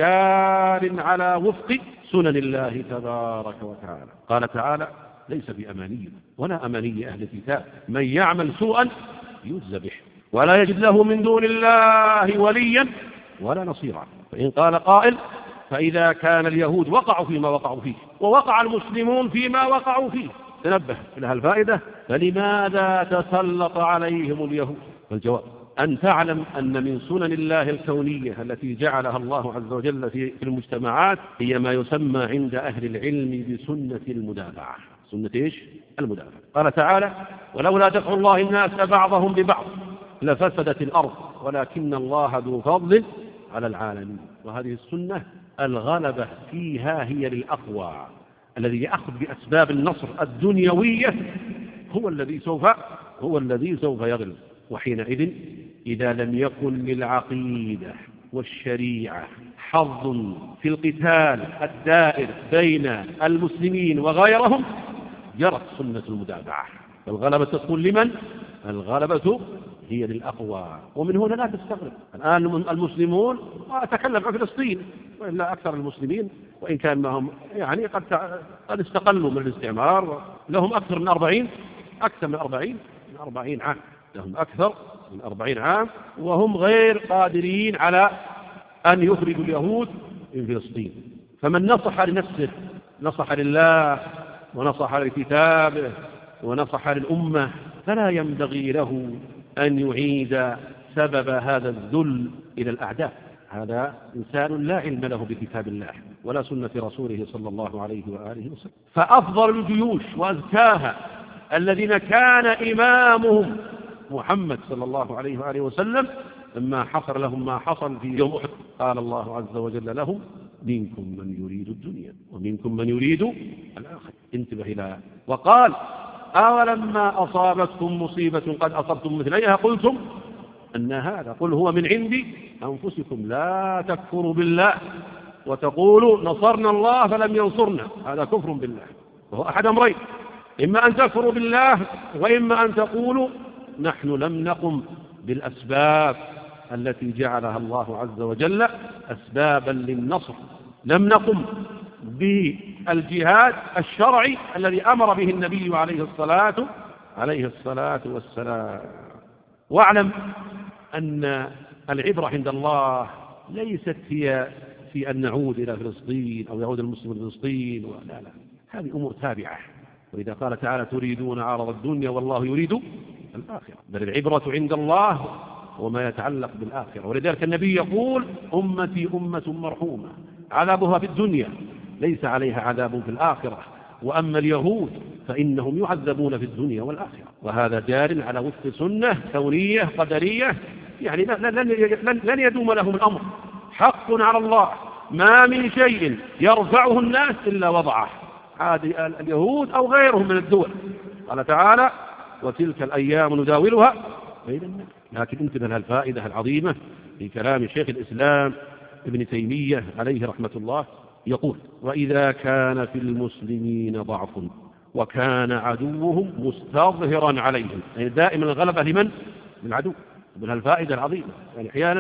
جار على وفق سنن الله تبارك وتعالى. قال تعالى: ليس بأماني ولا أماني أهل الكتاب من يعمل سوءا يجزى به ولا يجد له من دون الله وليا ولا نصيرا. فإن قال قائل: فإذا كان اليهود وقعوا فيما وقعوا فيه ووقع المسلمون فيما وقعوا فيه، تنبه لها الفائدة، فلماذا تسلط عليهم اليهود؟ والجواب: أن تعلم أن من سنن الله الكونية التي جعلها الله عز وجل في المجتمعات هي ما يسمى عند أهل العلم بسنة المدافعة. سنة إيش؟ المدافعة. قال تعالى: ولولا دفع الله الناس بعضهم ببعض لفسدت الأرض ولكن الله ذو فضل على العالمين. وهذه السنة الغلبة فيها هي للأقوى، الذي يأخذ بأسباب النصر الدنيوية هو الذي سوف هو الذي سوف يغلب. وحينئذ إذا لم يكن للعقيدة والشريعة حظ في القتال الدائر بين المسلمين وغيرهم جرت سنة المدافعة. الغلبة تكون لمن؟ الغلبة هي للأقوى. ومن هنا لا تستغرب الآن المسلمون، وأتكلم عن فلسطين وإلا أكثر المسلمين وإن كان معهم يعني قد قد استقلوا من الاستعمار، لهم أكثر من أربعين أكثر من أربعين من أربعين عام، لهم أكثر من أربعين عام وهم غير قادرين على أن يخرجوا اليهود من فلسطين. فمن نصح لنفسه نصح لله ونصح لكتابه ونصح للأمة، فلا ينبغي له أن يعيد سبب هذا الذل إلى الأعداء. هذا إنسان لا علم له بكتاب الله ولا سنة رسوله صلى الله عليه وآله وسلم. فأفضل الجيوش وأزكاها الذين كان إمامهم محمد صلى الله عليه وآله وسلم لما حصل لهم ما حصل في يوم أحد قال الله عز وجل لهم: منكم من يريد الدنيا ومنكم من يريد الآخرة. انتبه إلى وقال: أولما أصابتكم مصيبة قد أصبتم مثليها قلتم أن هذا، قل هو من عند أنفسكم لا تكفروا بالله وتقولوا نصرنا الله فلم ينصرنا. هذا كفر بالله، وهو أحد أمرين: إما أن تكفروا بالله وإما أن تقولوا نحن لم نقم بالأسباب التي جعلها الله عز وجل أسبابا للنصر، لم نقم بالجهاد الشرعي الذي أمر به النبي عليه الصلاة عليه الصلاة والسلام. واعلم أن العبرة عند الله ليست هي في أن نعود إلى فلسطين أو يعود المسلم إلى فلسطين، لا لا، هذه أمور تابعة. وإذا قال تعالى: تريدون عرض الدنيا والله يريد الآخرة، بل العبرة عند الله وما يتعلق بالآخرة. ولذلك النبي يقول: أمتي أمة مرحومة عذابها في الدنيا ليس عليها عذاب في الآخرة، وأما اليهود فإنهم يعذبون في الدنيا والآخرة. وهذا جار على وفق سنة كونية قدرية، يعني لن, لن يدوم لهم الأمر. حق على الله ما من شيء يرفعه الناس إلا وضعه، هذه اليهود أو غيرهم من الدول. قال تعالى: وتلك الأيام نداولها بين الناس. لكن انتبه لها الفائدة العظيمة في كلام شيخ الإسلام ابن تيمية عليه رحمة الله، يقول: وإذا كان في المسلمين ضعف وكان عدوهم مستظهرا عليهم، يعني دائما الغلبة لمن؟ للعدو. من الفائدة العظيمة، يعني أحيانا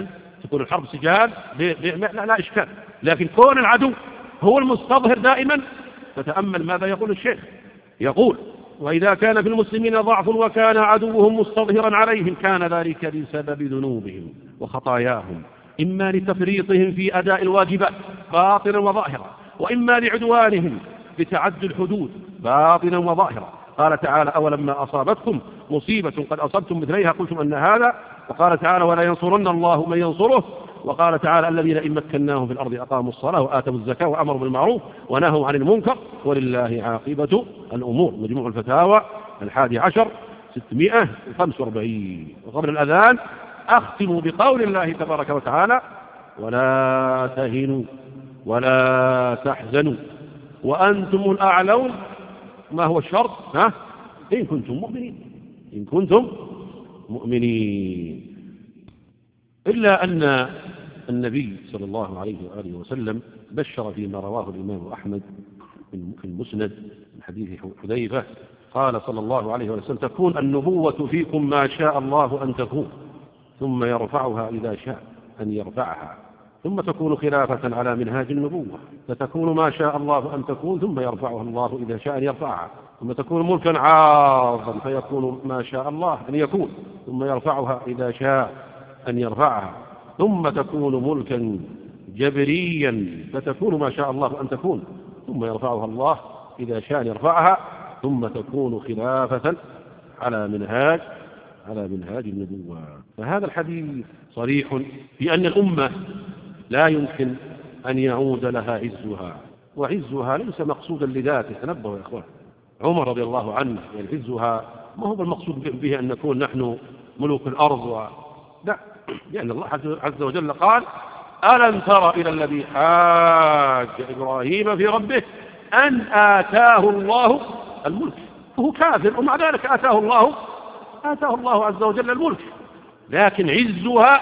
تكون الحرب سجال لا, لا إشكال، لكن كون العدو هو المستظهر دائما، فتأمل ماذا يقول الشيخ. يقول: وإذا كان في المسلمين ضعف وكان عدوهم مستظهرا عليهم كان ذلك بسبب ذنوبهم وخطاياهم، إما لتفريطهم في أداء الواجبات باطنا وظاهرا، وإما لعدوانهم بتعدي الحدود باطنا وظاهرا. قال تعالى: أولما أصابتكم مصيبة قد أصبتم مثليها قلتم أن هذا. وقال تعالى: ولا ينصرن الله من ينصره. وقال تعالى: الذين إن مكناهم في الأرض أقاموا الصلاة وآتوا الزكاة وأمروا بالمعروف ونهوا عن المنكر ولله عاقبة الأمور. مجموع الفتاوى الحادي عشر ستمائة وخمسة وأربعين. وقبل الأذان أختم بقول الله تبارك وتعالى: ولا تهنوا ولا تحزنوا وأنتم الأعلون. ما هو الشرط؟ ها؟ إن كنتم مؤمنين، إن كنتم مؤمنين. إلا أن النبي صلى الله عليه وآله وسلم بشر فيما رواه الإمام أحمد في المسند من حديث حذيفة، قال صلى الله عليه وسلم: تكون النبوة فيكم ما شاء الله أن تكون، ثم يرفعها إذا شاء أن يرفعها، ثم تكون خلافة على منهاج النبوة، فتكون ما شاء الله أن تكون، ثم يرفعها الله إذا شاء أن يرفعها، ثم تكون ملكا عاظا فيكون ما شاء الله أن يكون، ثم يرفعها إذا شاء أن يرفعها، ثم تكون ملكا جبريا فتكون ما شاء الله أن تكون، ثم يرفعها الله إذا شاء أن يرفعها، ثم تكون خلافة على منهاج على منهاج النبوة. فهذا الحديث صريح في أن الأمة لا يمكن أن يعود لها عزها، وعزها ليس مقصودا لذاته. تنبهوا يا أخوان، عمر رضي الله عنه يعني عزها ما هو المقصود به أن نكون نحن ملوك الأرض و... لا، لأن الله عز وجل قال: ألم تر إلى الذي حاج إبراهيم في ربه أن آتاه الله الملك، وهو كافر ومع ذلك آتاه الله آتاه الله عز وجل الملك. لكن عزها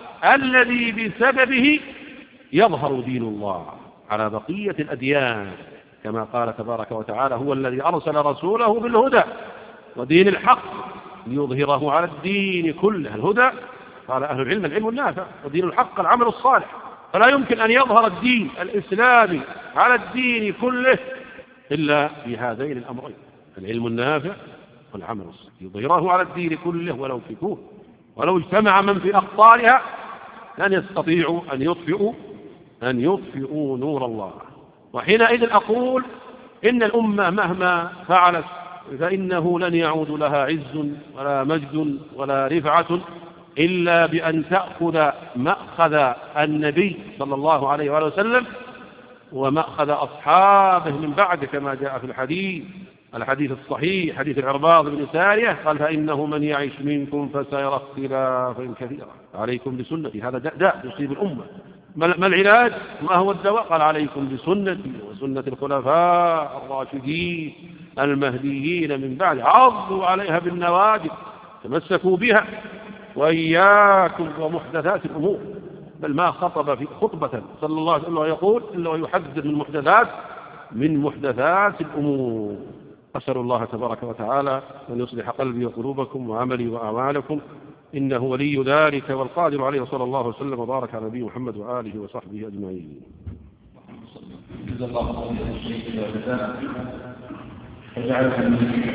الذي بسببه يظهر دين الله على بقية الأديان، كما قال تبارك وتعالى: هو الذي أرسل رسوله بالهدى ودين الحق ليظهره على الدين كله. الهدى قال أهل العلم العلم النافع، ودين الحق العمل الصالح. فلا يمكن أن يظهر الدين الإسلامي على الدين كله إلا بهذين الأمرين: العلم النافع والعمل الصالح، يظهره على الدين كله ولو في كون، ولو اجتمع من في أقطارها لن يستطيعوا أن يطفئوا أن يطفئوا نور الله. وحينئذ أقول إن الأمة مهما فعلت فإنه لن يعود لها عز ولا مجد ولا رفعة إلا بأن تأخذ مأخذ النبي صلى الله عليه وآله وسلم ومأخذ أصحابه من بعد، كما جاء في الحديث الحديث الصحيح حديث العرباض بن سارية قال: فإنه من يعيش منكم فسيرى اختلافا كثيرا، عليكم بسنتي. هذا داء يصيب الأمة. ما العلاج؟ ما هو الدواء؟ قال: عليكم بسنتي وسنة الخلفاء الراشدين المهديين من بعد، عضوا عليها بالنواجذ، تمسكوا بها، وإياكم ومحدثات الأمور. بل ما خطب في خطبة صلى الله عليه وسلم يقول إلا ويحذر من محدثات من محدثات الأمور. أسأل الله تبارك وتعالى أن يصلح قلبي وقلوبكم وعملي وأعمالكم، إنه ولي ذلك والقادر عليه. صلى الله وسلم وبارك على نبينا محمد وآله وصحبه أجمعين. جزا الله خيرا الشيخ والجزاء، وجعلنا من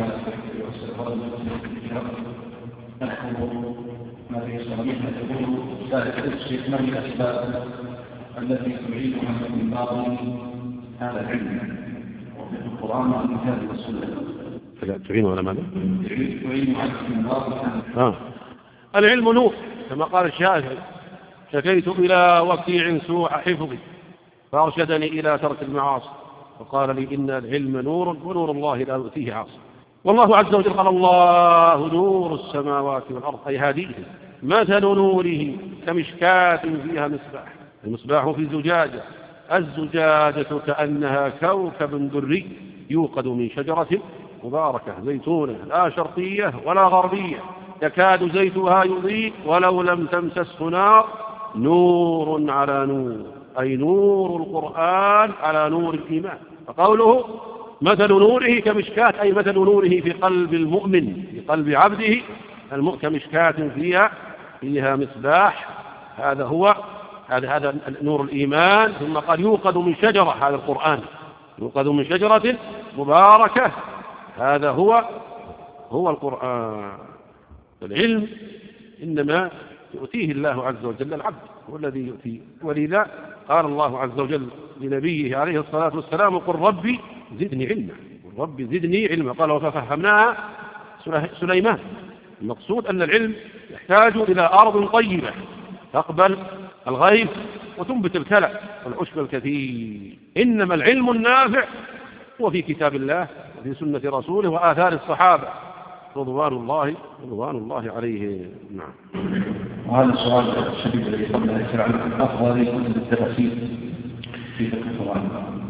نحن ما في صميمة تقول ذلك الشيخ: من الأسباب التي تعيد عن انباط هذا العلم وفي القرآن والكتاب والسنة؟ تعين على ماذا؟ تعين عن انباط آه. العلم نور، كما قال الشافعي: شكيت إلى وكيع سوء حفظي فأرشدني إلى ترك المعاصي، فقال لي: إن العلم نور ونور الله لا يؤتيه عاصي. والله عز وجل قال: الله نور السماوات والأرض، أي هذه مثل نوره كمشكاة فيها مصباح، المصباح في زجاجة، الزجاجة كأنها كوكب دري يوقد من شجرة مباركة زيتونة لا شرقية ولا غربية، يكاد زيتها يضيء ولو لم تمسسه نار، نور على نور، أي نور القرآن على نور الإيمان. فقوله مثل نوره كمشكاة، أي مثل نوره في قلب المؤمن، في قلب عبده كمشكاة فيها فيها مصباح هذا هو هذا هذا نور الإيمان. ثم قال يوقد من شجرة، هذا القرآن يوقد من شجرة مباركة، هذا هو هو القرآن. العلم إنما يؤتيه الله عز وجل العبد، هو الذي يؤتيه. ولذا قال الله عز وجل لنبيه عليه الصلاة والسلام قل ربي زدني علما، قل ربي زدني علما. قال وفهمناها سليمان. المقصود أن العلم يحتاج إلى أرض طيبة تقبل الغيث وتنبت الكلى والعشب الكثير. إنما العلم النافع هو في كتاب الله وفي سنة رسوله وآثار الصحابة رضوان الله رضوان الله عليه. نعم. وهذا السؤال الشديد الذي قبل أن يسأل عنه أفضل كتب التفاسير في فقه القرآن.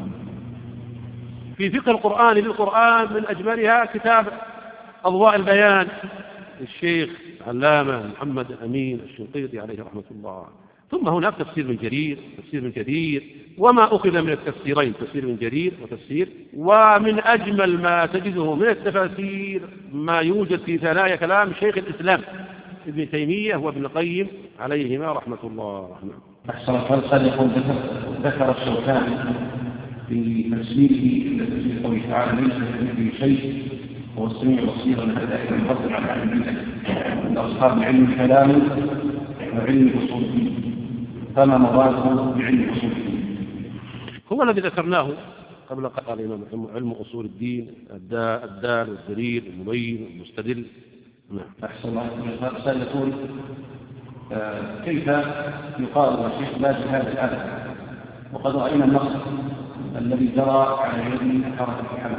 في فقه القرآن للقرآن من أجملها كتاب أضواء البيان للشيخ علامة محمد الأمين الشنقيطي عليه رحمة الله. ثم هناك تفسير من جرير، تفسير من كثير، وما أخذ من التفسيرين تفسير من جرير وتفسير. ومن أجمل ما تجده من التفاسير ما يوجد في ثنايا كلام شيخ الإسلام ابن تيمية وابن القيم عليهما رحمة الله. أحسن قال يقول ذكر الشوكاني في تفسيره لتفسير قوله تعالى ليس كمثله شيء هو السميع البصير. هذا ينفصل عن علم أصحاب علم الكلام وعلم أصول الدين، فما مراده بعلم أصول الدين؟ هو الذي ذكرناه قبل قال الإمام علم أصول الدين الدال والدليل المبين والمستدل. نعم. أحسن الله. سأل يقول كيف يقال يا شيخ لا جهاد الآن وقد رأينا النصر الذي جرى على يد حركة حماس؟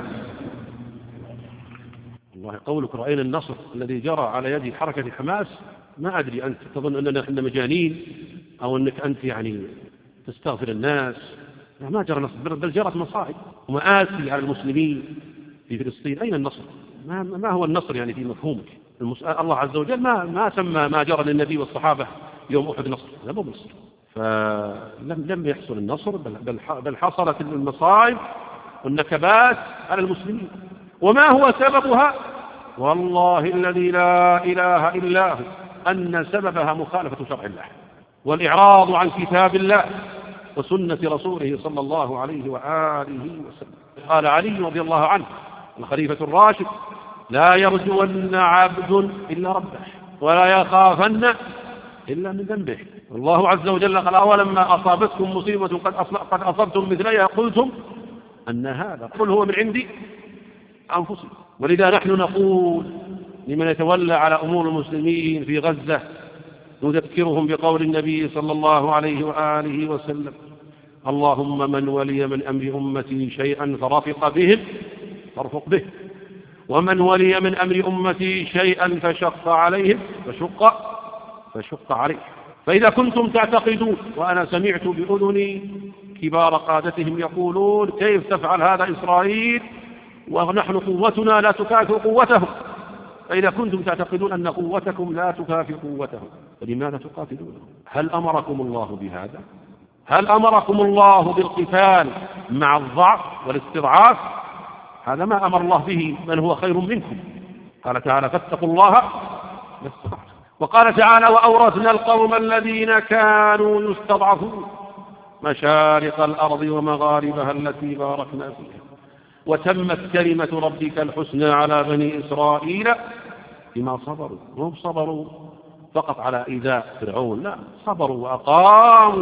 والله قولك رأينا النصر الذي جرى على يد حركة حماس، ما أدري أنت تظن أننا إحنا مجانين أو أنك أنت يعني تستغفر الناس. ما جرى نصر، بل جرت مصائب ومآسي على المسلمين في فلسطين. أين النصر؟ ما, ما هو النصر يعني في مفهومك؟ الله عز وجل ما ما سمى ما جرى للنبي والصحابة يوم أحد نصر، لا مو نصر. فلم لم يحصل النصر، بل بل حصلت المصائب والنكبات على المسلمين. وما هو سببها؟ والله الذي لا إله إلا هو أن سببها مخالفة شرع الله والإعراض عن كتاب الله وسنة رسوله صلى الله عليه وآله وسلم. قال علي رضي الله عنه الخليفة الراشد لا يرجون عبد إلا ربه ولا يخافن إلا من ذنبه. الله عز وجل قال أولما أصابتكم مصيبة قد قد أصبتم مثليها قلتم أن هذا قل هو من عندي أنفسهم. ولذا نحن نقول لمن يتولى على أمور المسلمين في غزة نذكرهم بقول النبي صلى الله عليه وآله وسلم اللهم من ولي من أمر أمتي شيئا فرفق بهم فارفق به، ومن ولي من أمر أمتي شيئا فشق عليهم فشق فشق عليه. فإذا كنتم تعتقدون، وأنا سمعت بأذني كبار قادتهم يقولون كيف تفعل هذا إسرائيل ونحن قوتنا لا تكافئ قوتهم، فإذا كنتم تعتقدون أن قوتكم لا تكافئ قوتهم فلماذا تقاتلونهم؟ هل أمركم الله بهذا؟ هل أمركم الله بالقتال مع الضعف والاستضعاف؟ هذا ما أمر الله به من هو خير منكم. قال تعالى فاتقوا الله ما استطعتم. وقال تعالى وأورثنا القوم الذين كانوا يستضعفون مشارق الأرض ومغاربها التي باركنا فيها وتمت كلمة ربك الحسنى على بني إسرائيل بما صبروا. هم صبروا فقط على إيذاء فرعون، لا، صبروا وأقاموا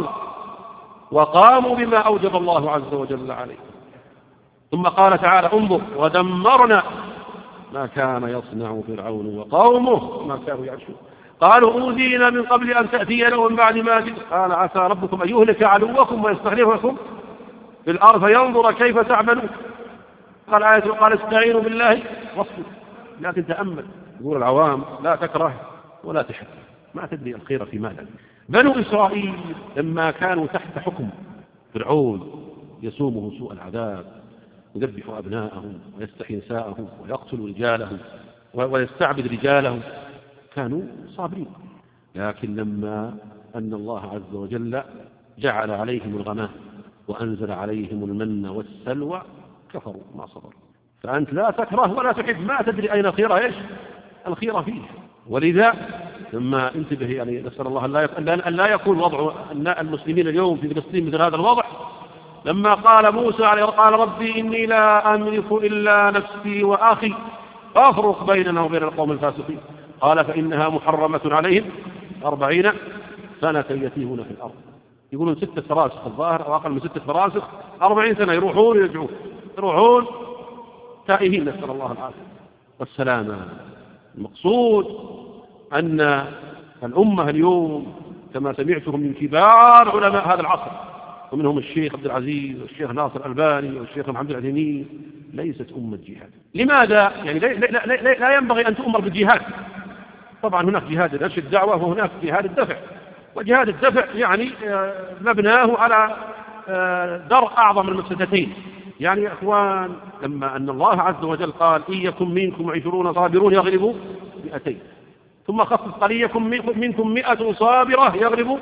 وقاموا بما أوجب الله عز وجل عليه. ثم قال تعالى انظر ودمرنا ما كان يصنع فرعون وقومه ما كانوا يعيشون قالوا أوذينا من قبل أن تأتينا ومن بعد ما جئ قال عسى ربكم أن يهلك عدوكم ويستخلفكم في الأرض فينظر كيف تعملون. قال آية قال استعينوا بالله واصبروا. لكن تأمل يقول العوام لا تكره ولا تحب، ما تدري الخير في ماذا. بنو إسرائيل لما كانوا تحت حكم فرعون يسومه سوء العذاب يذبح أبناءهم ويستحيي نساءهم ويقتل رجالهم ويستعبد رجالهم كانوا صابرين. لكن لما أن الله عز وجل جعل عليهم الغمام وأنزل عليهم المن والسلوى كفروا ما صبروا. فأنت لا تكره ولا تحب، ما تدري أين الخير إيش الخير فيه. ولذا لما انتبه يعني نسأل الله أن لا يكون وضع المسلمين اليوم في فلسطين مثل هذا الوضع. لما قال موسى عليه قال ربي إني لا أملك إلا نفسي وأخي فافرق بيننا وبين القوم الفاسقين قال فإنها محرمة عليهم أربعين سنة يتيهون في الأرض. يقولون ستة فراسخ الظاهر أو أقل من ستة فراسخ أربعين سنة يروحون ويرجعون يروحون تائهين نسأل الله العافية والسلامة. المقصود أن الأمة اليوم كما سمعتهم من كبار علماء هذا العصر ومنهم الشيخ عبد العزيز والشيخ ناصر الألباني والشيخ محمد العثيمين ليست أمة جهاد. لماذا؟ يعني لا, لا, لا, لا ينبغي أن تؤمر بالجهاد. طبعا هناك جهاد نشر الدعوة وهناك جهاد الدفع، وجهاد الدفع يعني مبناه على درء أعظم المفسدتين. يعني يا إخوان لما أن الله عز وجل قال إن يكن منكم عشرون صابرون يغلبوا مئتين ثم خفف قال إن يكن منكم مئة صابرة يغلبوا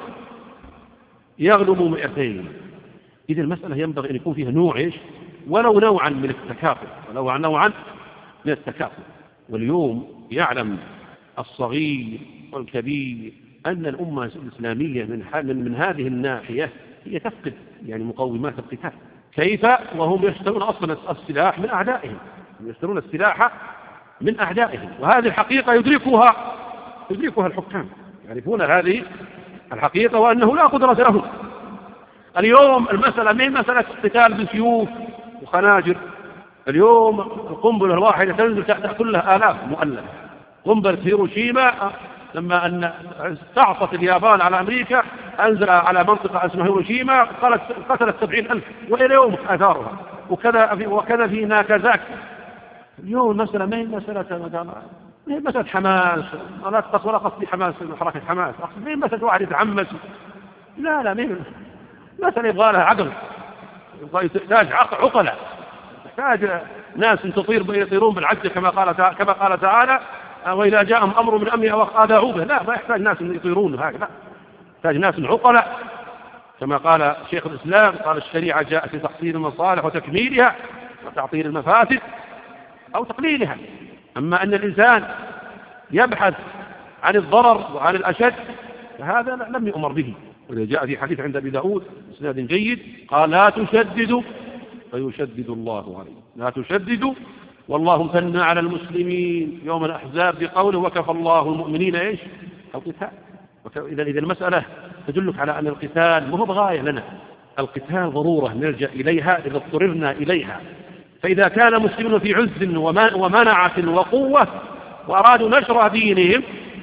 يغلبوا مئتين. إذا المسألة ينبغي أن يكون فيها نوع إيش ولو نوعا من التكافؤ ولو نوعا من التكافؤ. واليوم يعلم الصغير والكبير أن الأمة الإسلامية من, من, من هذه الناحية هي تفقد يعني مقومات القتال. كيف وهم يشترون أصلا السلاح من أعدائهم، يشترون السلاح من أعدائهم، وهذه الحقيقة يدركها يدركها الحكام، يعرفون هذه الحقيقة وأنه لا قدرة لهم. اليوم المسألة من مسألة قتال بالسيوف وخناجر. اليوم القنبلة الواحدة تنزل تأكل لها آلاف مؤلفة. قنبلة هيروشيما لما أن استعصت اليابان على أمريكا أنزل على منطقة اسمها هيروشيما قتلت سبعين ألف وإلى يوم آثارها. وكذا في, وكذا في ناكازاكي. اليوم المسألة ما هي مسألة ما هي مسألة حماس ولا تقص ولا قصدي حماس حركة حماس، ما هي مسألة واحد يتعمس. لا لا ما هي مسألة يبغى لها عقل، تحتاج عقلة، تحتاج ناس تطير يطيرون بالعجل كما قال كما قال تعالى وإذا جاءهم أمر من أمر أو أذاعوا به. لا ما يحتاج ناس يطيرون هكذا، يحتاج ناس عقلاء كما قال شيخ الإسلام قال الشريعة جاءت في تحصيل المصالح وتكميلها وتعطيل المفاسد أو تقليلها. أما أن الإنسان يبحث عن الضرر وعن الأشد فهذا لم يؤمر به. وإذا جاء في حديث عند أبي داود إسناد جيد قال لا تشددوا فيشدد الله عليه، لا تشددوا والله امتن على المسلمين يوم الأحزاب بقوله وكفى الله المؤمنين إيش القتال. إذا إذا المسألة تدلك على أن القتال مو بغاية لنا، القتال ضرورة نلجأ إليها إذا اضطررنا إليها. فإذا كان مسلمون في عز ومنعة وقوة وأرادوا نشر دينهم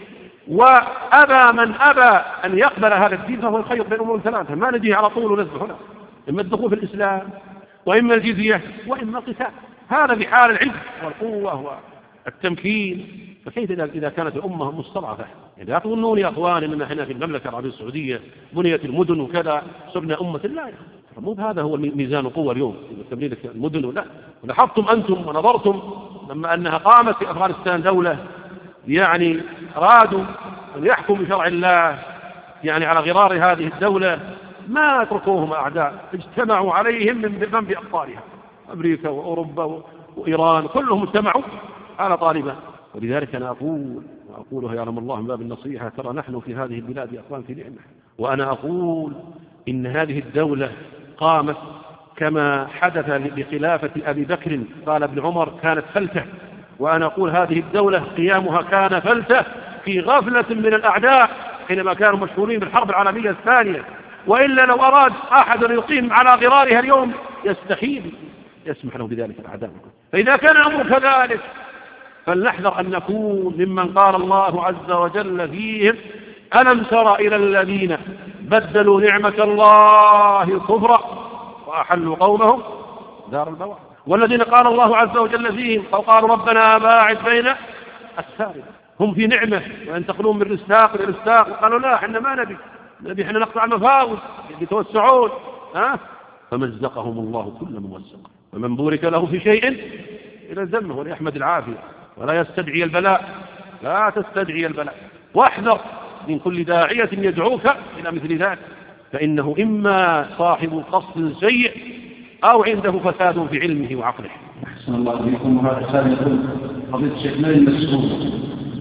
وأبى من أبى أن يقبل هذا الدين فهو الخير بين أمور ثلاثة، ما نجي على طول ونزل هنا، إما الدخول في الإسلام وإما الجزية وإما القتال. هذا في حال العز والقوة والتمكين. فكيف إذا كانت الأمة مستضعفة؟ يعني لا تظنون يا أخوان إننا هنا في المملكة العربية السعودية بنيت المدن وكذا صرنا أمة. لا مو هذا هو ميزان القوة اليوم تبني المدن. ولا لاحظتم أنتم ونظرتم لما أنها قامت في أفغانستان دولة يعني أرادوا أن يحكموا بشرع الله يعني على غرار هذه الدولة ما تركوهم أعداء اجتمعوا عليهم من بأقطارها، أمريكا وأوروبا وإيران كلهم اجتمعوا على طالبان. ولذلك أنا أقول وأقولها يعلم الله من باب النصيحة ترى نحن في هذه البلاد يا أخوان في نعمة. وأنا أقول إن هذه الدولة قامت كما حدث بخلافة أبي بكر قال ابن عمر كانت فلتة، وأنا أقول هذه الدولة قيامها كان فلتة في غفلة من الأعداء حينما كانوا مشهورين بالحرب العالمية الثانية. وإلا لو أراد أحد أن يقيم على غرارها اليوم يستحيل يسمح له بذلك الأعداء. فإذا كان الأمر كذلك فلنحذر أن نكون ممن قال الله عز وجل فيهم ألم تر إلى الذين بدلوا نعمة الله كفرا وأحلوا قومهم دار البوار، والذين قال الله عز وجل فيهم أو قالوا ربنا باعد بين أسفارنا. هم في نعمة وينتقلون من رستاق إلى رستاق وقالوا لا احنا ما نبي نبي احنا نقطع المفاوز يتوسعون ها فمزقهم الله كل ممزق. ومن بورك له في شيء إلى ذمه وليحمد العافية ولا يستدعي البلاء، لا تستدعي البلاء. واحذر من كل داعية يدعوك إلى مثل ذلك، فإنه إما صاحب قصد سيء أو عنده فساد في علمه وعقله. أحسن الله إليكم. وهذا الثاني يقول قضية الشيخ ما المسؤول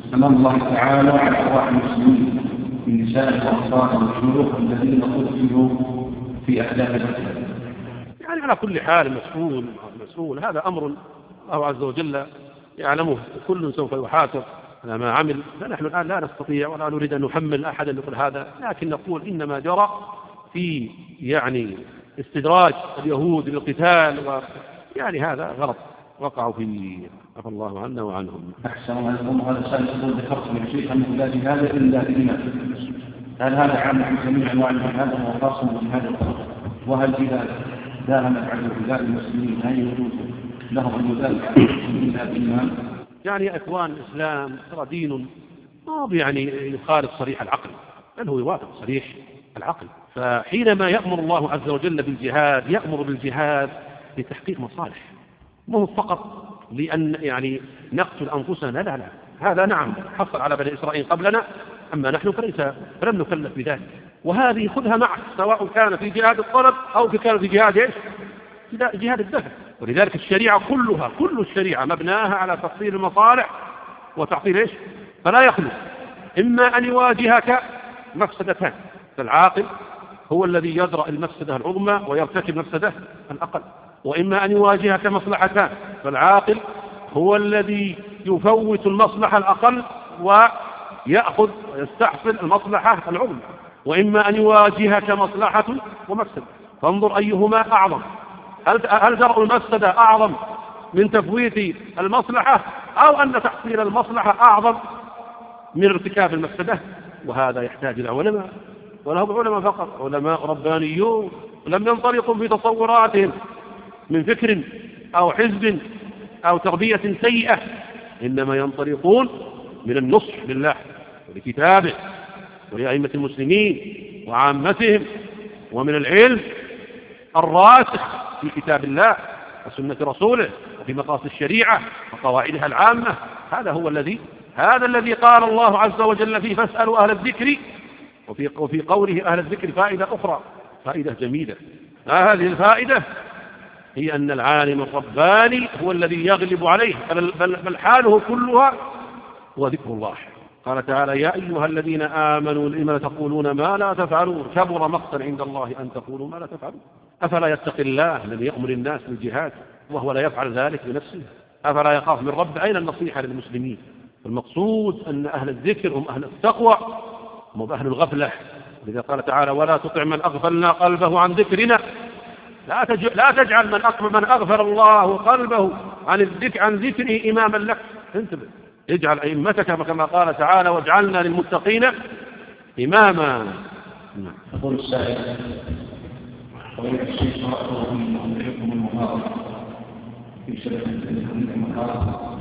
أمام الله تعالى على أرواح المسلمين من نساء وأطفال والشيوخ الذين قتلوا في أحداث الفتنة. يعني على كل حال مسؤول مسؤول هذا أمر الله عز وجل يعلمه، كل سوف يحاسب على ما عمل. فنحن الآن لا نستطيع ولا نريد أن نحمل أحدا مثل هذا، لكن نقول إنما جرى في يعني استدراج اليهود للقتال، و يعني هذا غلط وقعوا فيه، عفى الله عنا وعنهم. أحسن هذا سائل يقول ذكرت من شيء أنه لا جهاد إلا بإيمان، هل هذا عام في جميع أنواع الجهاد وخاص بجهاد القتال؟ وهل جهاد داهم على بلاد المسلمين هل يجوز لهم أن يدافعوا إلا بإيمان؟ يعني يا إخوان الإسلام ترى دين ما يعني يخالف صريح العقل، بل هو يوافق صريح العقل. فحينما يأمر الله عز وجل بالجهاد يأمر بالجهاد لتحقيق مصالح، مو فقط لأن يعني نقتل أنفسنا، لا لا هذا نعم حصل على بني إسرائيل قبلنا، أما نحن فليس فلم نكلف بذلك. وهذه خذها معك سواء كان في جهاد الطلب أو كان في جهاد إيش؟ جهاد الدفع. ولذلك الشريعة كلها كل الشريعة مبناها على تحصيل المصالح وتحصيل إيش؟ فلا يخلو إما أن يواجهك مفسدتان، فالعاقل هو الذي يدرأ المفسدة العظمى ويرتكب مفسدة الأقل، وإما أن يواجهك مصلحتان، فالعاقل هو الذي يفوت المصلحة الأقل ويأخذ ويستحصل المصلحة العظمى، وإما أن يواجهك مصلحة ومفسدة، فانظر أيهما أعظم. هل هل درء المفسدة أعظم من تفويت المصلحة، أو أن تحصيل المصلحة أعظم من ارتكاب المفسدة؟ وهذا يحتاج إلى علماء، ولهم علماء فقط، علماء ربانيون لم ينطلقوا في تصوراتهم من فكر أو حزب أو تربية سيئة، إنما ينطلقون من النصح لله ولكتابه ولأئمة المسلمين وعامتهم، ومن العلم الراسخ في كتاب الله وسنة رسوله وفي مقاصد الشريعة وقواعدها العامة. هذا هو الذي هذا الذي قال الله عز وجل فيه فاسألوا أهل الذكر، وفي وفي قوله أهل الذكر فائدة أخرى، فائدة جميلة. هذه الفائدة هي أن العالم الرباني هو الذي يغلب عليه، بل, بل, بل حاله كلها هو ذكر الله. قال تعالى يا أيها الذين آمنوا لما تقولون ما لا تفعلون كبر مقتا عند الله أن تقولوا ما لا تفعلون. أفلا يتقي الله الذي يأمر الناس بالجهاد وهو لا يفعل ذلك بنفسه؟ أفلا يخاف من رب؟ أين النصيحة للمسلمين؟ المقصود أن أهل الذكر هم أهل التقوى، هم أهل الغفلة. لذا قال تعالى ولا تطع من أغفلنا قلبه عن ذكرنا. لا, تج... لا تجعل من, أقف... من أغفر الله قلبه عن الذكر عن ذكره إماما لك. انتبه، اجعل أئمتك كما قال تعالى واجعلنا للمتقين إماما. يقول السائل قضية الشيخ رأته من حكم المحاضر في شبكة المحاضر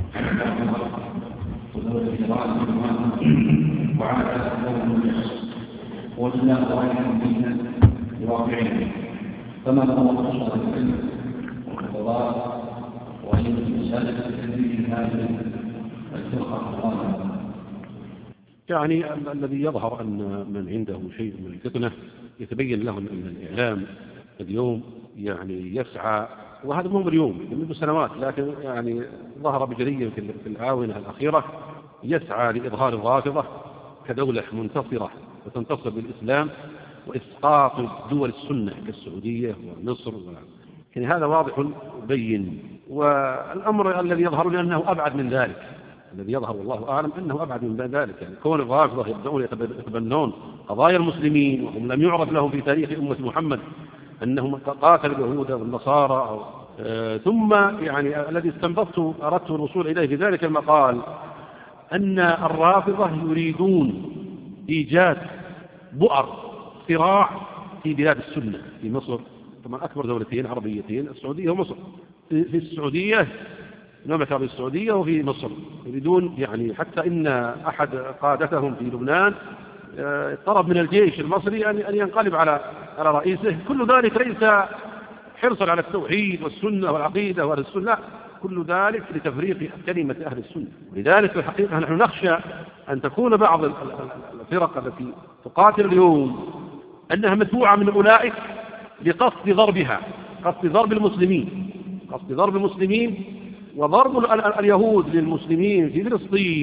وزوج الجراء وعلى أسفل وجدنا قوانين دينا لواقعين، فما هو مقصود العلم والقضاء وأي المسألة التي هذه الفرقة الظالمة؟ يعني الذي يظهر أن من عنده شيء من الفتنة يتبين له أن الإعلام اليوم يعني يسعى، وهذا مو اليوم منذ سنوات، لكن يعني ظهر بجلية في الآونة الأخيرة، يسعى لإظهار الرافضة كدولة منتصرة وتنتصر بالإسلام وإسقاط دول السنة كالسعودية ومصر، يعني هذا واضح بين. والأمر الذي يظهر لأنه أبعد من ذلك، الذي يظهر والله أعلم أنه أبعد من ذلك. يعني كون الرافضة يبدأون يتبنون قضايا المسلمين وهم لم يعرف لهم في تاريخ أمة محمد أنهم قاتلوا اليهود والنصارى أو آه ثم يعني الذي استنبطت أردت الوصول إليه في ذلك المقال أن الرافضة يريدون إيجاد بؤر صراع في بلاد السنة، في مصر طبعا أكبر دولتين عربيتين السعودية ومصر. في السعودية المملكة السعودية وفي مصر يريدون يعني حتى إن أحد قادتهم في لبنان طلب من الجيش المصري أن ينقلب على على رئيسه. كل ذلك ليس حرصا على التوحيد والسنة والعقيدة وأهل السنة، كل ذلك لتفريق كلمة أهل السنة. لذلك في الحقيقة نحن نخشى أن تكون بعض الفرق التي تقاتل اليوم أنها مدفوعة من أولئك لقصد ضربها، قصد ضرب المسلمين، قصد ضرب المسلمين وضرب اليهود للمسلمين في فلسطين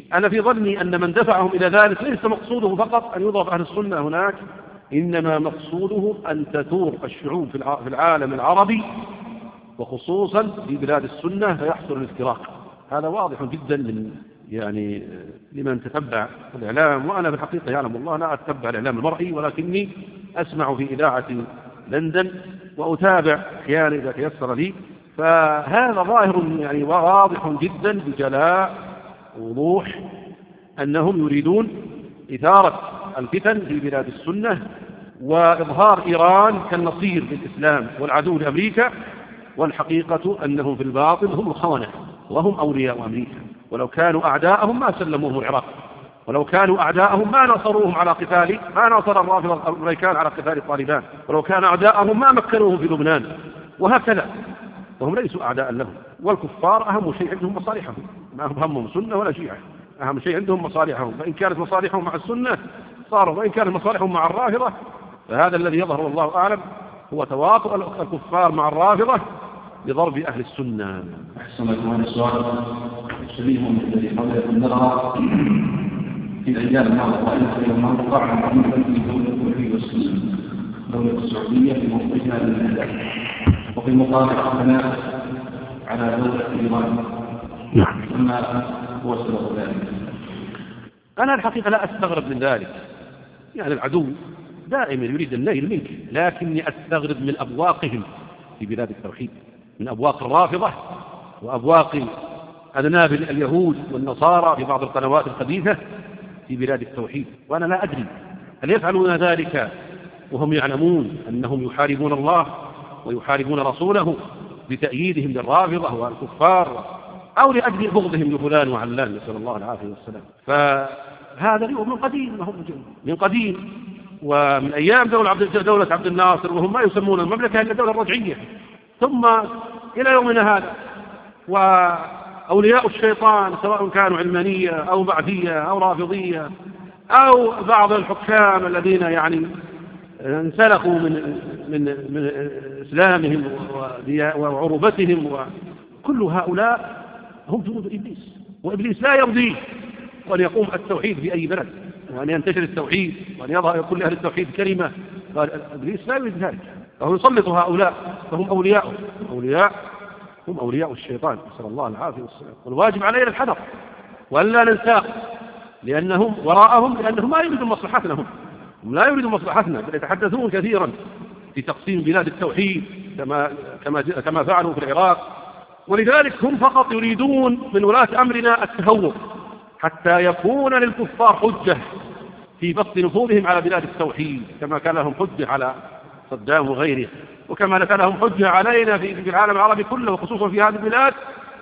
أنا في ظني أن من دفعهم إلى ذلك ليس مقصوده فقط أن يضرب أهل السنة هناك، إنما مقصوده أن تثور الشعوب في العالم العربي وخصوصا في بلاد السنة فيحصل الافتراق. هذا واضح جدا من يعني لمن تتبع الإعلام، وأنا في الحقيقة يعلم الله لا أتبع الإعلام المرئي، ولكني أسمع في إذاعة لندن وأتابع أحيانا إذا تيسر لي، فهذا ظاهر يعني واضح جدا بجلاء وضوح أنهم يريدون إثارة الفتن في بلاد السنة وإظهار إيران كالنصير للإسلام والعدو لأمريكا، والحقيقة أنهم في الباطن هم الخونة وهم أولياء أمريكا، ولو كانوا أعداءهم ما سلموهم العراق، ولو كانوا أعداءهم ما نصروهم على قتال ما نصر الرافضة الأمريكان على قتال الطالبان، ولو كان أعداءهم ما مكنوهم في لبنان، وهكذا. وهم ليسوا أعداء لهم، والكفار أهم شيء عندهم مصالحهم، ما همهم سنة ولا شيعة، أهم شيء عندهم مصالحهم، فإن كانت مصالحهم مع السنة صاروا، وإن كانت مصالحهم مع الرافضة فهذا الذي يظهر والله أعلم هو تواطؤ الكفار مع الرافضة لضرب أهل السنة. أحسن الله السؤال شبيه الذي قبل نرى في الأيام الماضية وإلى الماضي وقع عميقا في دولة التوحيد والسنة، دولة السعودية في موقفها للأهداف، وفي المقابل أخذنا على دولة إيران. نعم. ما هو سبب ذلك؟ أنا الحقيقة لا أستغرب من ذلك، يعني العدو دائما يريد النيل منك، لكني أستغرب من أبواقهم في بلاد التوحيد، من أبواق الرافضة وأبواق أذناب اليهود والنصارى في بعض القنوات الحديثة في بلاد التوحيد، وأنا لا أدري هل يفعلون ذلك وهم يعلمون أنهم يحاربون الله ويحاربون رسوله بتأييدهم للرافضة والكفار، أو لأجل بغضهم لفلان وعلان، نسأل الله العافية والسلام. فهذا من قديم من قديم ومن أيام دولة عبد, دولة عبد الناصر، وهم ما يسمون المملكة إلا دولة رجعية، ثم إلى يومنا هذا. وأولياء الشيطان سواء كانوا علمانية أو بعثية أو رافضية أو بعض الحكام الذين يعني انسلخوا من من من إسلامهم وعروبتهم، وكل هؤلاء هم جنود إبليس، وإبليس لا يرضيه وأن يقوم التوحيد في أي بلد، وأن ينتشر التوحيد، وأن يضع كل أهل التوحيد كلمة. قال إبليس لا يريد ذلك، فهو يسلط هؤلاء، فهم أولياء أولياء هم أولياء الشيطان، نسأل الله العافية والسلام. والواجب علينا الحذر وألا ننساق لأنهم وراءهم، لأنهم ما يريدون مصلحتنا، هم هم لا يريدون مصلحتنا، بل يتحدثون كثيرا في تقسيم بلاد التوحيد كما كما كما فعلوا في العراق. ولذلك هم فقط يريدون من ولاة أمرنا التهور حتى يكون للكفار حجة في بسط نفوذهم على بلاد التوحيد، كما كان لهم حجة على صدام وغيره، وكما كان لهم حجة علينا في العالم العربي كله، وخصوصا في هذه البلاد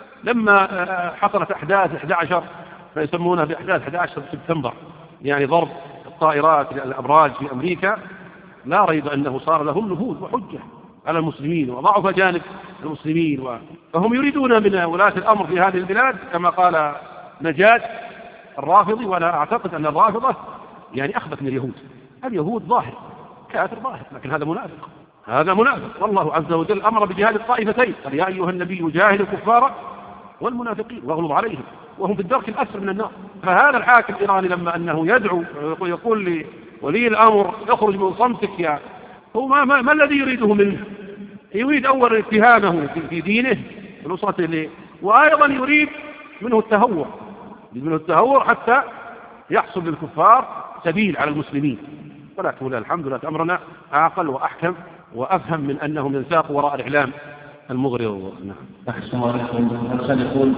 لما حصلت أحداث أحد عشر فيسمونها بأحداث أحد عشر سبتمبر، يعني ضرب الطائرات الأبراج في أمريكا. لا ريب أنه صار لهم نفوذ وحجة على المسلمين، وضعف جانب المسلمين، فهم يريدون من ولاة الأمر في هذه البلاد كما قال نجاة الرافضي، وأنا أعتقد أن الرافضة يعني أخبث من اليهود. اليهود ظاهر كافر ظاهر، لكن هذا منافق، هذا منافق. والله عز وجل أمر بجهاد الطائفتين، قال يا أيها النبي جاهد الكفار والمنافقين واغلظ عليهم وهم في الدرك الأسفل من النار. فهذا الحاكم الإيراني لما أنه يدعو يقول لولي الأمر اخرج من صمتك، يا هو ما, ما, ما الذي يريده منه؟ يريد أول اتهامه في دينه ونصرته، وأيضا يريد منه التهور منه التهور حتى يحصل للكفار سبيل على المسلمين. ولكن الحمد لله أمرنا أعقل وأحكم وأفهم من أنهم ينساقوا وراء الإعلام المغرض. نعم. أحسن الله عليكم. الإنسان يقول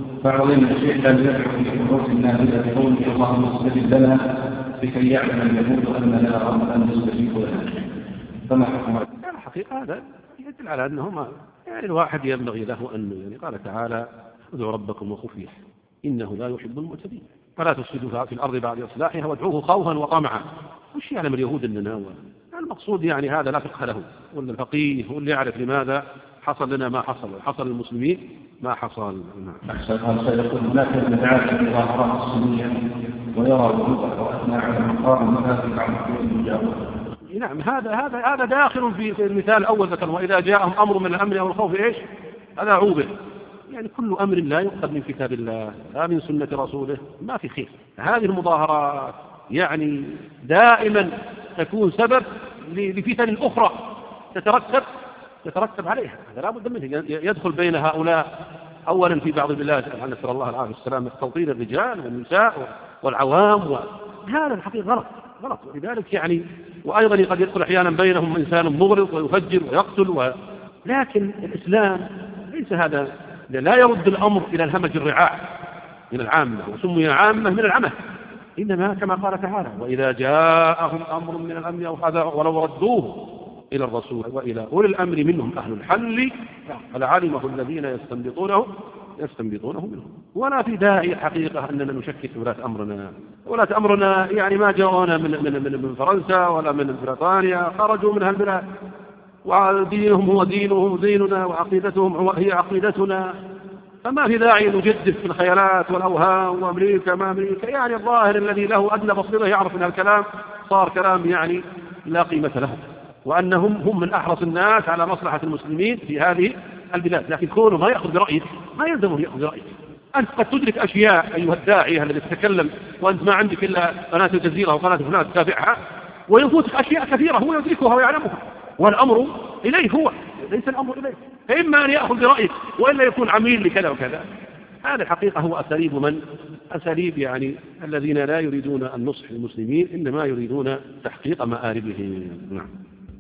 فعظيم الشيخ لا يدعو في حروف النافذة بقوله اللهم استجب لنا لكي يعلم اليهود أننا رب أن نستجيب لنا، فما حكم هذا؟ الحقيقة هذا يدل على أنهما يعني الواحد ينبغي له أنه يعني قال تعالى ادعوا ربكم وخفيه إنه لا يحب المعتدين فلا تفسدوا في الأرض بعد إصلاحها وادعوه خوفا وطمعا. وش يعلم اليهود أننا هو المقصود؟ يعني هذا لا فقه له، ولا الفقيه هو اللي يعرف لماذا حصل لنا ما حصل، حصل للمسلمين ما حصل. أحسن الله سيقول هناك مدعاة للظاهرات السنية ويرى الوضوء وأثنى على مقام منافق عن المجاورة. نعم هذا هذا هذا داخل في المثال الأول ذكر وإذا جاءهم أمر من الأمن أو الخوف إيش هذا عوبه، يعني كل أمر لا يؤخذ من كتاب الله لا من سنة رسوله ما في خير. هذه المظاهرات يعني دائما تكون سبب لفتن أخرى تترتب تترتب عليها، هذا لا بد منه. يدخل بين هؤلاء أولا في بعض البلاد نسأل الله العافية والسلامة توطين الرجال والنساء والعوام، وهذا الحقيقة غلط غلط. ولذلك يعني وأيضا قد يدخل أحيانا بينهم إنسان مغرض ويفجر ويقتل و... لكن الإسلام ليس هذا، لا يرد الأمر إلى الهمج الرعاع من العامة، وسمي عامة من العمة، إنما كما قال تعالى وإذا جاءهم أمر من الأمن أو خذا ولو ردوه إلى الرسول وإلى أولي الأمر منهم أهل الحل فلعلمه الذين يستنبطونه يستنبطونه منهم. ولا في داعي حقيقة أننا نشكك ولاة أمرنا. ولاة أمرنا يعني ما جاءونا من, من, من, من فرنسا ولا من بريطانيا، خرجوا من هالبلاد ودينهم هو دينهم ديننا وعقيدتهم هي عقيدتنا، فما في داعي نجدف في الخيالات والأوهام وأمريكا ما أمريكا. يعني الظاهر الذي له أدنى بصيرة يعرف أن الكلام صار كلام يعني لا قيمة له، وأنهم هم من أحرص الناس على مصلحة المسلمين في هذه البلاد. لكن كونه ما يأخذ برأيك ما يلزمه يأخذ برأيك. أنت قد تدرك أشياء أيها الداعية الذي تتكلم وأنت ما عندك إلا قناة الجزيرة وقناة فلان تتابعها، ويفوتك أشياء كثيرة هو يدركها ويعلمها، والأمر إليه هو ليس الأمر إليه. فإما أن يأخذ برأيك وإلا يكون عميل لكذا وكذا. هذا الحقيقة هو أساليب من أساليب يعني الذين لا يريدون النصح للمسلمين إنما يريدون تحقيق مآربهم. نعم.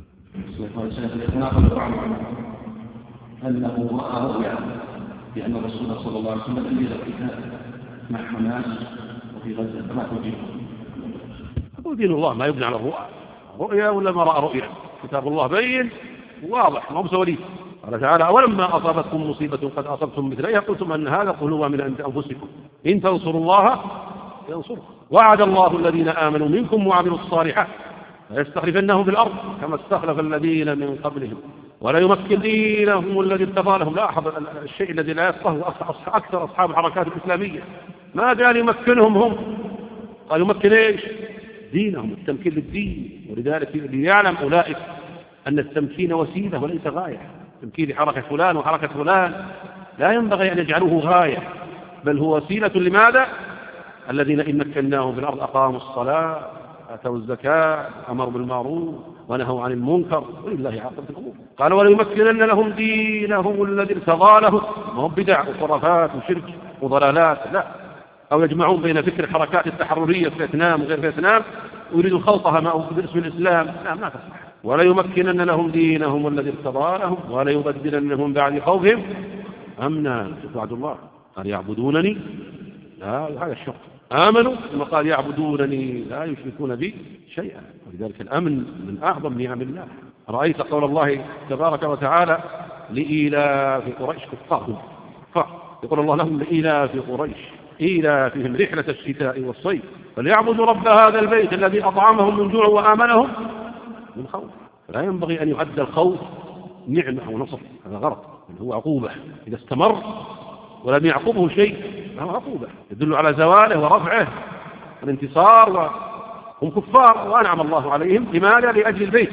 أنه رأى رؤيا بأن الرسول صلى الله عليه وسلم أنزل القتال مع حماس وفي غزة، فما توجيهه؟ أقول دين الله ما يبنى على الرؤى، رؤيا ولا ما رأى رؤيا؟ كتاب الله بين واضح ما هو بسواليف. قال تعالى أولما أصابتكم مصيبة قد أصبتم مثلها قلتم أن هذا قل هو من عند أنفسكم إن تنصروا الله ينصركم وعد الله الذين آمنوا منكم وعملوا الصالحات فيستخلفنهم في الأرض كما استخلف الذين من قبلهم وليمكن دينهم الذي ارتضى لهم. لاحظ الشيء الذي لا يفقهه أكثر أصحاب الحركات الإسلامية، ما قال يمكنهم هم، قال يمكن إيش؟ دينهم، التمكين للدين. ولذلك ليعلم أولئك أن التمكين وسيلة وليس غاية. تمكين حركة فلان وحركة فلان لا ينبغي أن يجعلوه غاية، بل هو وسيلة. لماذا؟ الذين إن مكناهم في الأرض أقاموا الصلاة آتوا الزكاة أمروا بالمعروف ونهوا عن المنكر ولله عاقبة الأمور. قال وليمكنن لهم دينهم الذي ارتضى لهم، ما هو بدع وخرافات وشرك وضلالات، لا. أو يجمعون بين فكر الحركات التحررية في فيتنام وغير فيتنام ويريدوا خلطها ما باسم الإسلام، لا ما تصح. وليمكنن لهم دينهم الذي ارتضى لهم وليبدلنهم بعد خوفهم أمنا. وعد الله قال يعبدونني لا هذا الشرط، آمنوا ثم قال يعبدونني لا يشركون بي شيئا. ولذلك الأمن من أعظم نعم الله. رأيت قول الله تبارك وتعالى لإيلاف قريش كفارهم، يقول الله لهم لإيلاف قريش إيلافهم رحلة الشتاء والصيف فليعبدوا رب هذا البيت الذي أطعمهم من جوع وآمنهم من خوف. لا ينبغي أن يعد الخوف نعمة أو نصر، هذا غلط، هو عقوبة. إذا استمر ولم يعقبه شيء فهو عقوبة يدل على زواله ورفعه الانتصار. وهم كفار وأنعم الله عليهم. لماذا؟ لأجل البيت.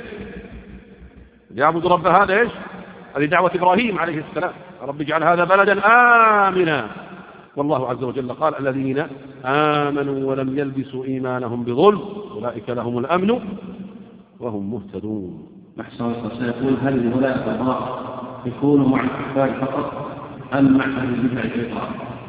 يعبد رب هذا إيش؟ هذه دعوة إبراهيم عليه السلام، رب اجعل هذا بلدا آمنا. والله عز وجل قال الذين آمنوا ولم يلبسوا إيمانهم بظلم أولئك لهم الأمن وهم مهتدون. محسن سيقول هل ولاة الأمر يكون مع الكفار فقط أم مع أهل البدع الإطلاق؟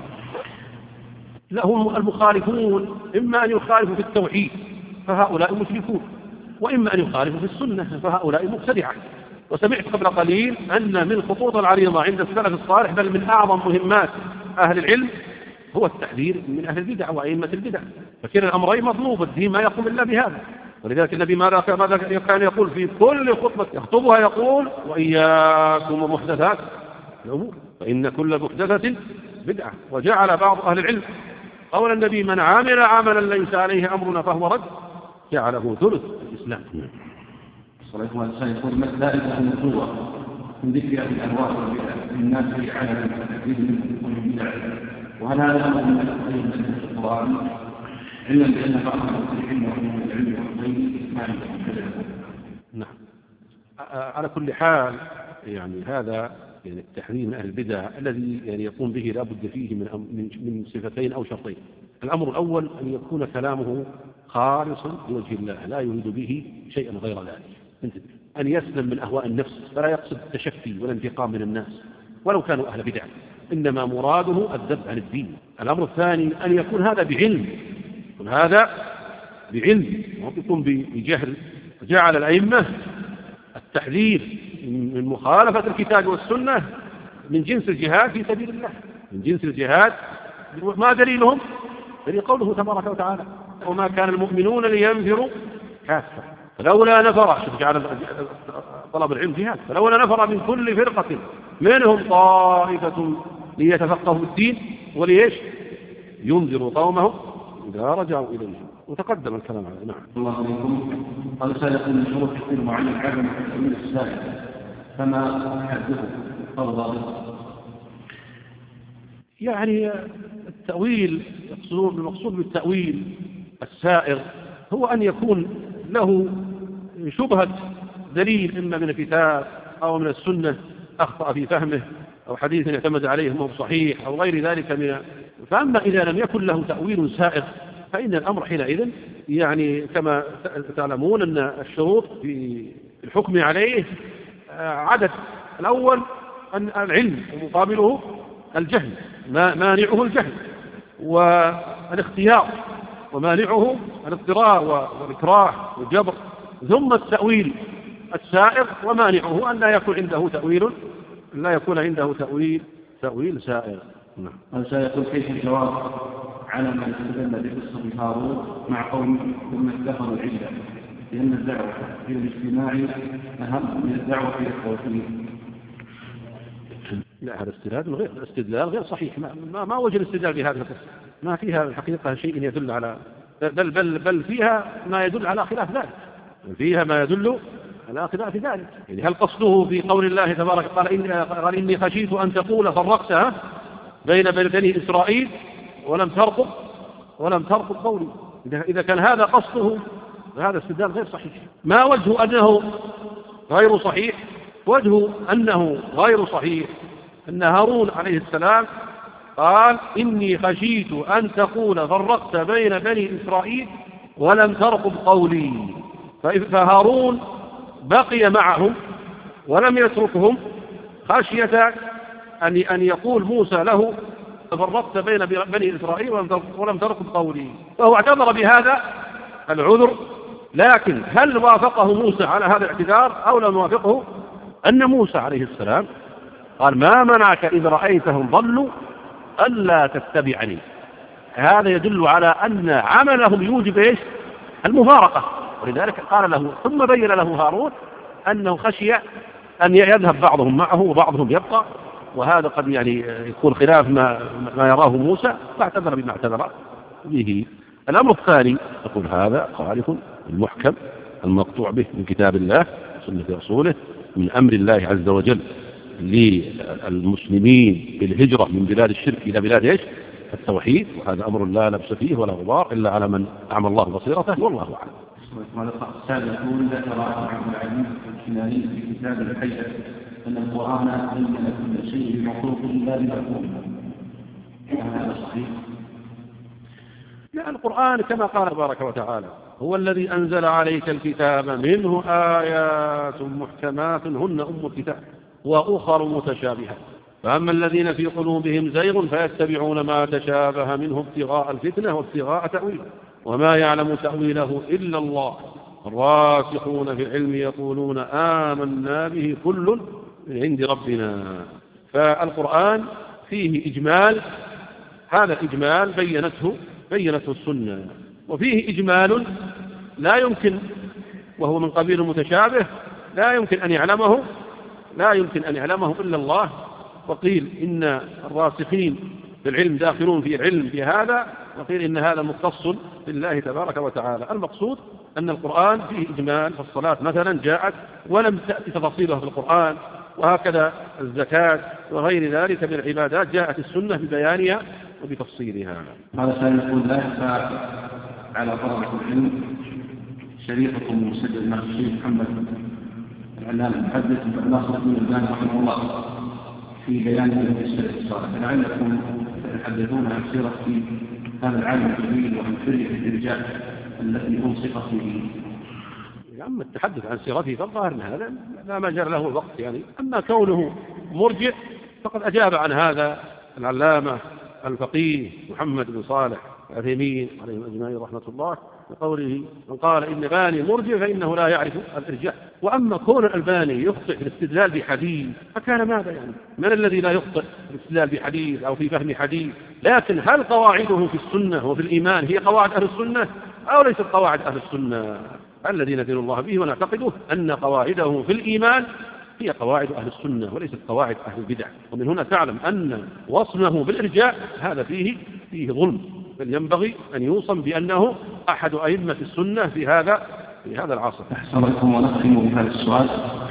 لا، هم المخالفون إما أن يخالفوا في التوحيد فهؤلاء مشركون، وإما أن يخالفوا في السنة فهؤلاء مبتدعة. وسمعت قبل قليل أن من خطوط العريضة عند السلف الصالح بل من أعظم مهمات أهل العلم هو التحذير من أهل البدع وأئمة البدع، فكلا الأمرين مطلوب، الدين ما يقوم إلا بهذا. ولذلك النبي ماذا كان يقول في كل خطبة يخطبها؟ يقول وإياكم ومحدثات الأمور فإن كل محدثة بدعة. وجعل بعض أهل العلم قول النبي من عامل عملا ليس عليه أمرنا فهو رد جعله ثلث الإسلام. صلى الله عليه وسلم يقول لا النبوة من ذكر هذه الأنواع والبدع الناس على التكذيب من كل بدع، وهل هذا أمر من الخير من القرآن علما بأن بعض المسلمين وهم العلم والخير ما نعم. على كل حال يعني هذا يعني التحذير من أهل البدع الذي يعني يقوم به لا بد فيه من من صفتين أو شرطين. الأمر الأول أن يكون كلامه خالصا لوجه الله لا يريد به شيئا غير ذلك، أن يسلم من أهواء النفس فلا يقصد التشفي والانتقام من الناس ولو كانوا أهل بدع، إنما مراده الذب عن الدين. الأمر الثاني أن يكون هذا بعلم، يكون هذا بعلم ويكون بجهل. جعل الأئمة التحذير من مخالفة الكتاب والسنة من جنس الجهاد في سبيل الله، من جنس الجهاد. ما دليلهم؟ دليل قوله تبارك وتعالى وما كان المؤمنون لينفروا كافة فلولا نفر، شوف جعل طلب العلم جهاد، فلولا نفر من كل فرقة منهم طائفة ليتفقهوا الدين وليش ينذروا قومهم إذا رجعوا إليهم. وتقدم الكلام على نعم. الله عليكم. قال سيكون من شروط حكم معين عدم تأويل السائل، فما حده أو ضابطه؟ يعني التأويل المقصود بالتأويل السائر هو أن يكون له شبهة دليل إما من الكتاب أو من السنة أخطأ في فهمه أو حديث يعتمد عليه مو صحيح أو غير ذلك من. فأما إذا لم يكن له تأويل سائر فإن الأمر حينئذ يعني كما تعلمون أن الشروط في الحكم عليه عدد. الأول أن العلم ومقابله الجهل، مانعه الجهل، والاختيار ومانعه الاضطرار والإكراه والجبر، ثم التأويل السائر ومانعه أن لا يكون عنده تأويل لا يكون عنده تأويل تأويل سائر. نعم. سيقول كيف الجواب على من استدل بقصة هارون مع قوم ثم اتخذوا العلة لأن الدعوة في الاجتماع أهم من الدعوة في التوحيد؟ لا، هذا استدلال غير استدلال غير صحيح. ما, ما, ما وجه الاستدلال بهذه القصة؟ ما فيها الحقيقة شيء يدل على بل بل بل فيها ما يدل على خلاف ذلك، فيها ما يدل على خلاف ذلك. يعني هل قصده في قول الله تبارك قال إني, قال إني خشيت أن تقول فرقتها بين بني إسرائيل ولم ترقب ولم ترقب قولي؟ إذا كان هذا قصده فهذا استدلال غير صحيح. ما وجه أنه غير صحيح؟ وجه أنه غير صحيح أن هارون عليه السلام قال إني خشيت أن تقول فرقت بين بني إسرائيل ولم ترقب قولي، فهارون بقي معهم ولم يتركهم خشية أن أن يقول موسى له فرقت بين بني إسرائيل ولم ترقب قولي، فهو اعتذر بهذا العذر. لكن هل وافقه موسى على هذا الاعتذار أو لم يوافقه؟ أن موسى عليه السلام قال ما منعك إذ رأيتهم ضلوا ألا تتبعني. هذا يدل على أن عملهم يوجب إيش؟ المفارقة، ولذلك قال له ثم بين له هارون أنه خشي أن يذهب بعضهم معه وبعضهم يبقى، وهذا قد يعني يكون خلاف ما, ما يراه موسى، فاعتذر بما اعتذر به. الأمر الثاني يقول هذا خالف المحكم المقطوع به من كتاب الله وسنة رسوله من أمر الله عز وجل للمسلمين بالهجرة من بلاد الشرك إلى بلاد إيش؟ التوحيد، وهذا أمر لا لبس فيه ولا غبار إلا على من أعمى الله بصيرته والله أعلم. السابق يقول ذكر عبد العزيز الكناني في كتاب الحية أن القرآن بين كل شيء مخلوق إلا بمفهوم، هذا صحيح؟ لا، القرآن كما قال تبارك وتعالى هو الذي أنزل عليك الكتاب منه آيات محكمات هن أم الكتاب وأخر متشابهات، فأما الذين في قلوبهم زيغ فيتبعون ما تشابه منه ابتغاء الفتنة وابتغاء تأويله وما يعلم تأويله إلا الله، الراسخون في العلم يقولون آمنا به كل من عند ربنا. فالقرآن فيه إجمال، هذا الإجمال بينته بينته السنة، وفيه إجمال لا يمكن وهو من قبيل المتشابه لا يمكن أن يعلمه لا يمكن أن يعلمه إلا الله. وقيل إن الراسخين في العلم داخلون في العلم في هذا، وقيل إن هذا مختص بالله تبارك وتعالى. المقصود أن القرآن فيه إجمال، فالصلاة مثلا جاءت ولم تأتي تفاصيلها في القرآن، وهكذا الزكاة وغير ذلك من العبادات جاءت السنة ببيانها وبتفصيلها. هذا سيكون لا يخفى على طلبة العلم شريطة مسجل مع الشيخ محمد العلام المحدث ناصر الدين الألباني رحمه الله في بيان السلف الصالح، لعلكم تتحدثون عن سيرة هذا العالم الجليل وعن فريق الرجال التي ألصقت به. يا عم التحدث عن سيرته فالظاهر ان هذا لا مجال له الوقت يعني. اما كونه مرجئ فقد اجاب عن هذا العلامه الفقيه محمد بن صالح العثيمين عليهم اجمعين رحمه الله بقوله: من قال ان الباني مرجئ فانه لا يعرف الارجاء. واما كون الالباني يخطئ في الاستدلال بحديث فكان ماذا يعني؟ من الذي لا يخطئ في الاستدلال بحديث او في فهم حديث؟ لكن هل قواعده في السنه وفي الايمان هي قواعد اهل السنه او ليست قواعد اهل السنه؟ الذي ندين الله به ونعتقده أن قواعده في الإيمان هي قواعد أهل السنة وليست قواعد أهل البدع. ومن هنا تعلم أن وصمه بالإرجاء هذا فيه فيه ظلم، بل ينبغي أن يوصم بأنه أحد أئمة السنة في هذا في هذا العصر. أحسن لكم ونختم بهذا السؤال.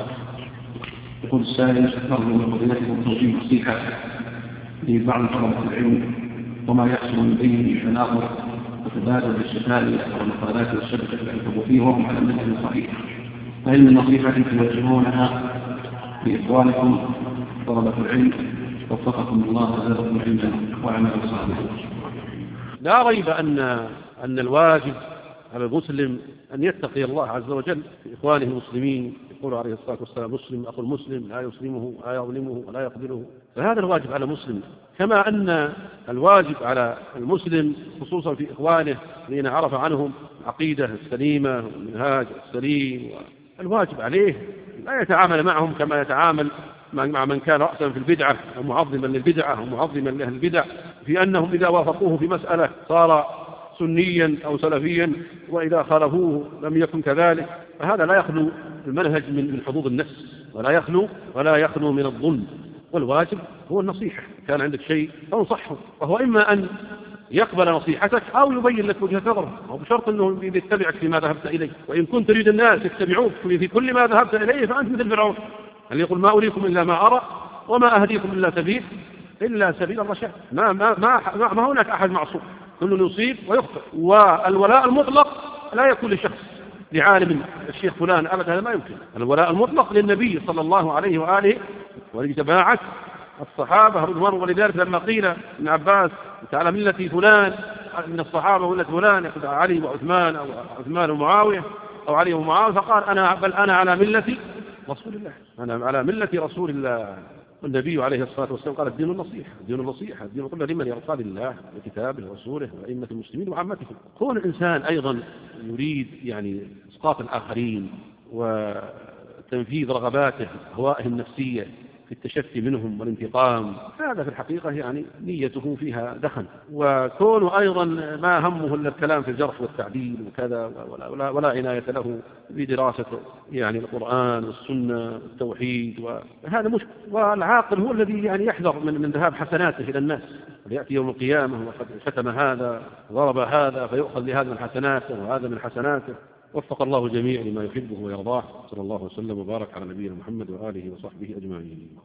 يقول السائل: أرجو من فضيلتكم توجيه نصيحة لبعض طلبة العلم وما يحصل من بينهم تناقض وتبادل الشتائم والمقالات والشبكة التي فيه وهم على المنهج الصحيح، فإن النصيحة توجهونها لإخوانكم طلبة العلم وفقكم الله وزادكم علما وعملا صالحا. لا ريب أن أن الواجب على المسلم أن يتقي الله عز وجل في إخوانه المسلمين. يقول عليه الصلاة والسلام: مسلم أخو المسلم لا يسلمه لا يظلمه ولا يقبله. فهذا الواجب على المسلم، كما أن الواجب على المسلم خصوصا في إخوانه الذين عرف عنهم العقيدة السليمة والمنهاج السليم، الواجب عليه لا يتعامل معهم كما يتعامل مع من كان رأسا في البدعة ومعظما للبدعة ومعظما لأهل البدع، في أنهم إذا وافقوه في مسألة صار سنيا أو سلفيا، وإذا خالفوه لم يكن كذلك. فهذا لا يخلو المنهج من حظوظ النفس، ولا يخلو ولا يخلو من الظلم. والواجب هو النصيحة. كان عندك شيء فانصحه، وهو إما أن يقبل نصيحتك أو يبين لك وجهة نظره، أو بشرط أنه يتبعك فيما ذهبت إليه. وإن كنت تريد الناس يتبعوك في كل ما ذهبت إليه فأنت مثل فرعون، اللي يقول: ما أريكم إلا ما أرى وما أهديكم إلا سبيل إلا سبيل الرشاد. ما, ما, ما, ما هناك أحد معصوم، كل يصيب ويخطئ. والولاء المطلق لا يكون لشخص لعالم الشيخ فلان أبدا، هذا ما يمكن. الولاء المطلق للنبي صلى الله عليه وآله ولجماعة الصحابة رضوان. ولذلك لما قيل ابن عباس: على ملة فلان من الصحابة ولا فلان، يقول علي وعثمان أو عثمان ومعاوية أو علي ومعاوية، فقال: أنا بل أنا على ملة رسول الله، أنا على ملة رسول الله. والنبي عليه الصلاة والسلام قال: الدين النصيحة، الدين النصيحة، الدين كله لمن يرضى لله وكتابه ورسوله وأئمة المسلمين وعامتهم. كون الإنسان أيضا يريد يعني إسقاط الآخرين وتنفيذ رغباته أهوائه النفسية في التشفي منهم والانتقام، هذا في الحقيقة يعني نيته فيها دخن. وكونه أيضا ما همه إلا الكلام في الجرح والتعديل وكذا، ولا, ولا, ولا عناية له بدراسة يعني القرآن والسنة والتوحيد، وهذا مشكل. والعاقل هو الذي يعني يحذر من, من ذهاب حسناته إلى الناس، ويأتي يوم القيامة وقد شتم هذا ضرب هذا فيؤخذ لهذا من حسناته وهذا من حسناته. وفق الله الجميع لما يحبه ويرضاه. صلى الله وسلم وبارك على نبينا محمد وآله وصحبه أجمعين.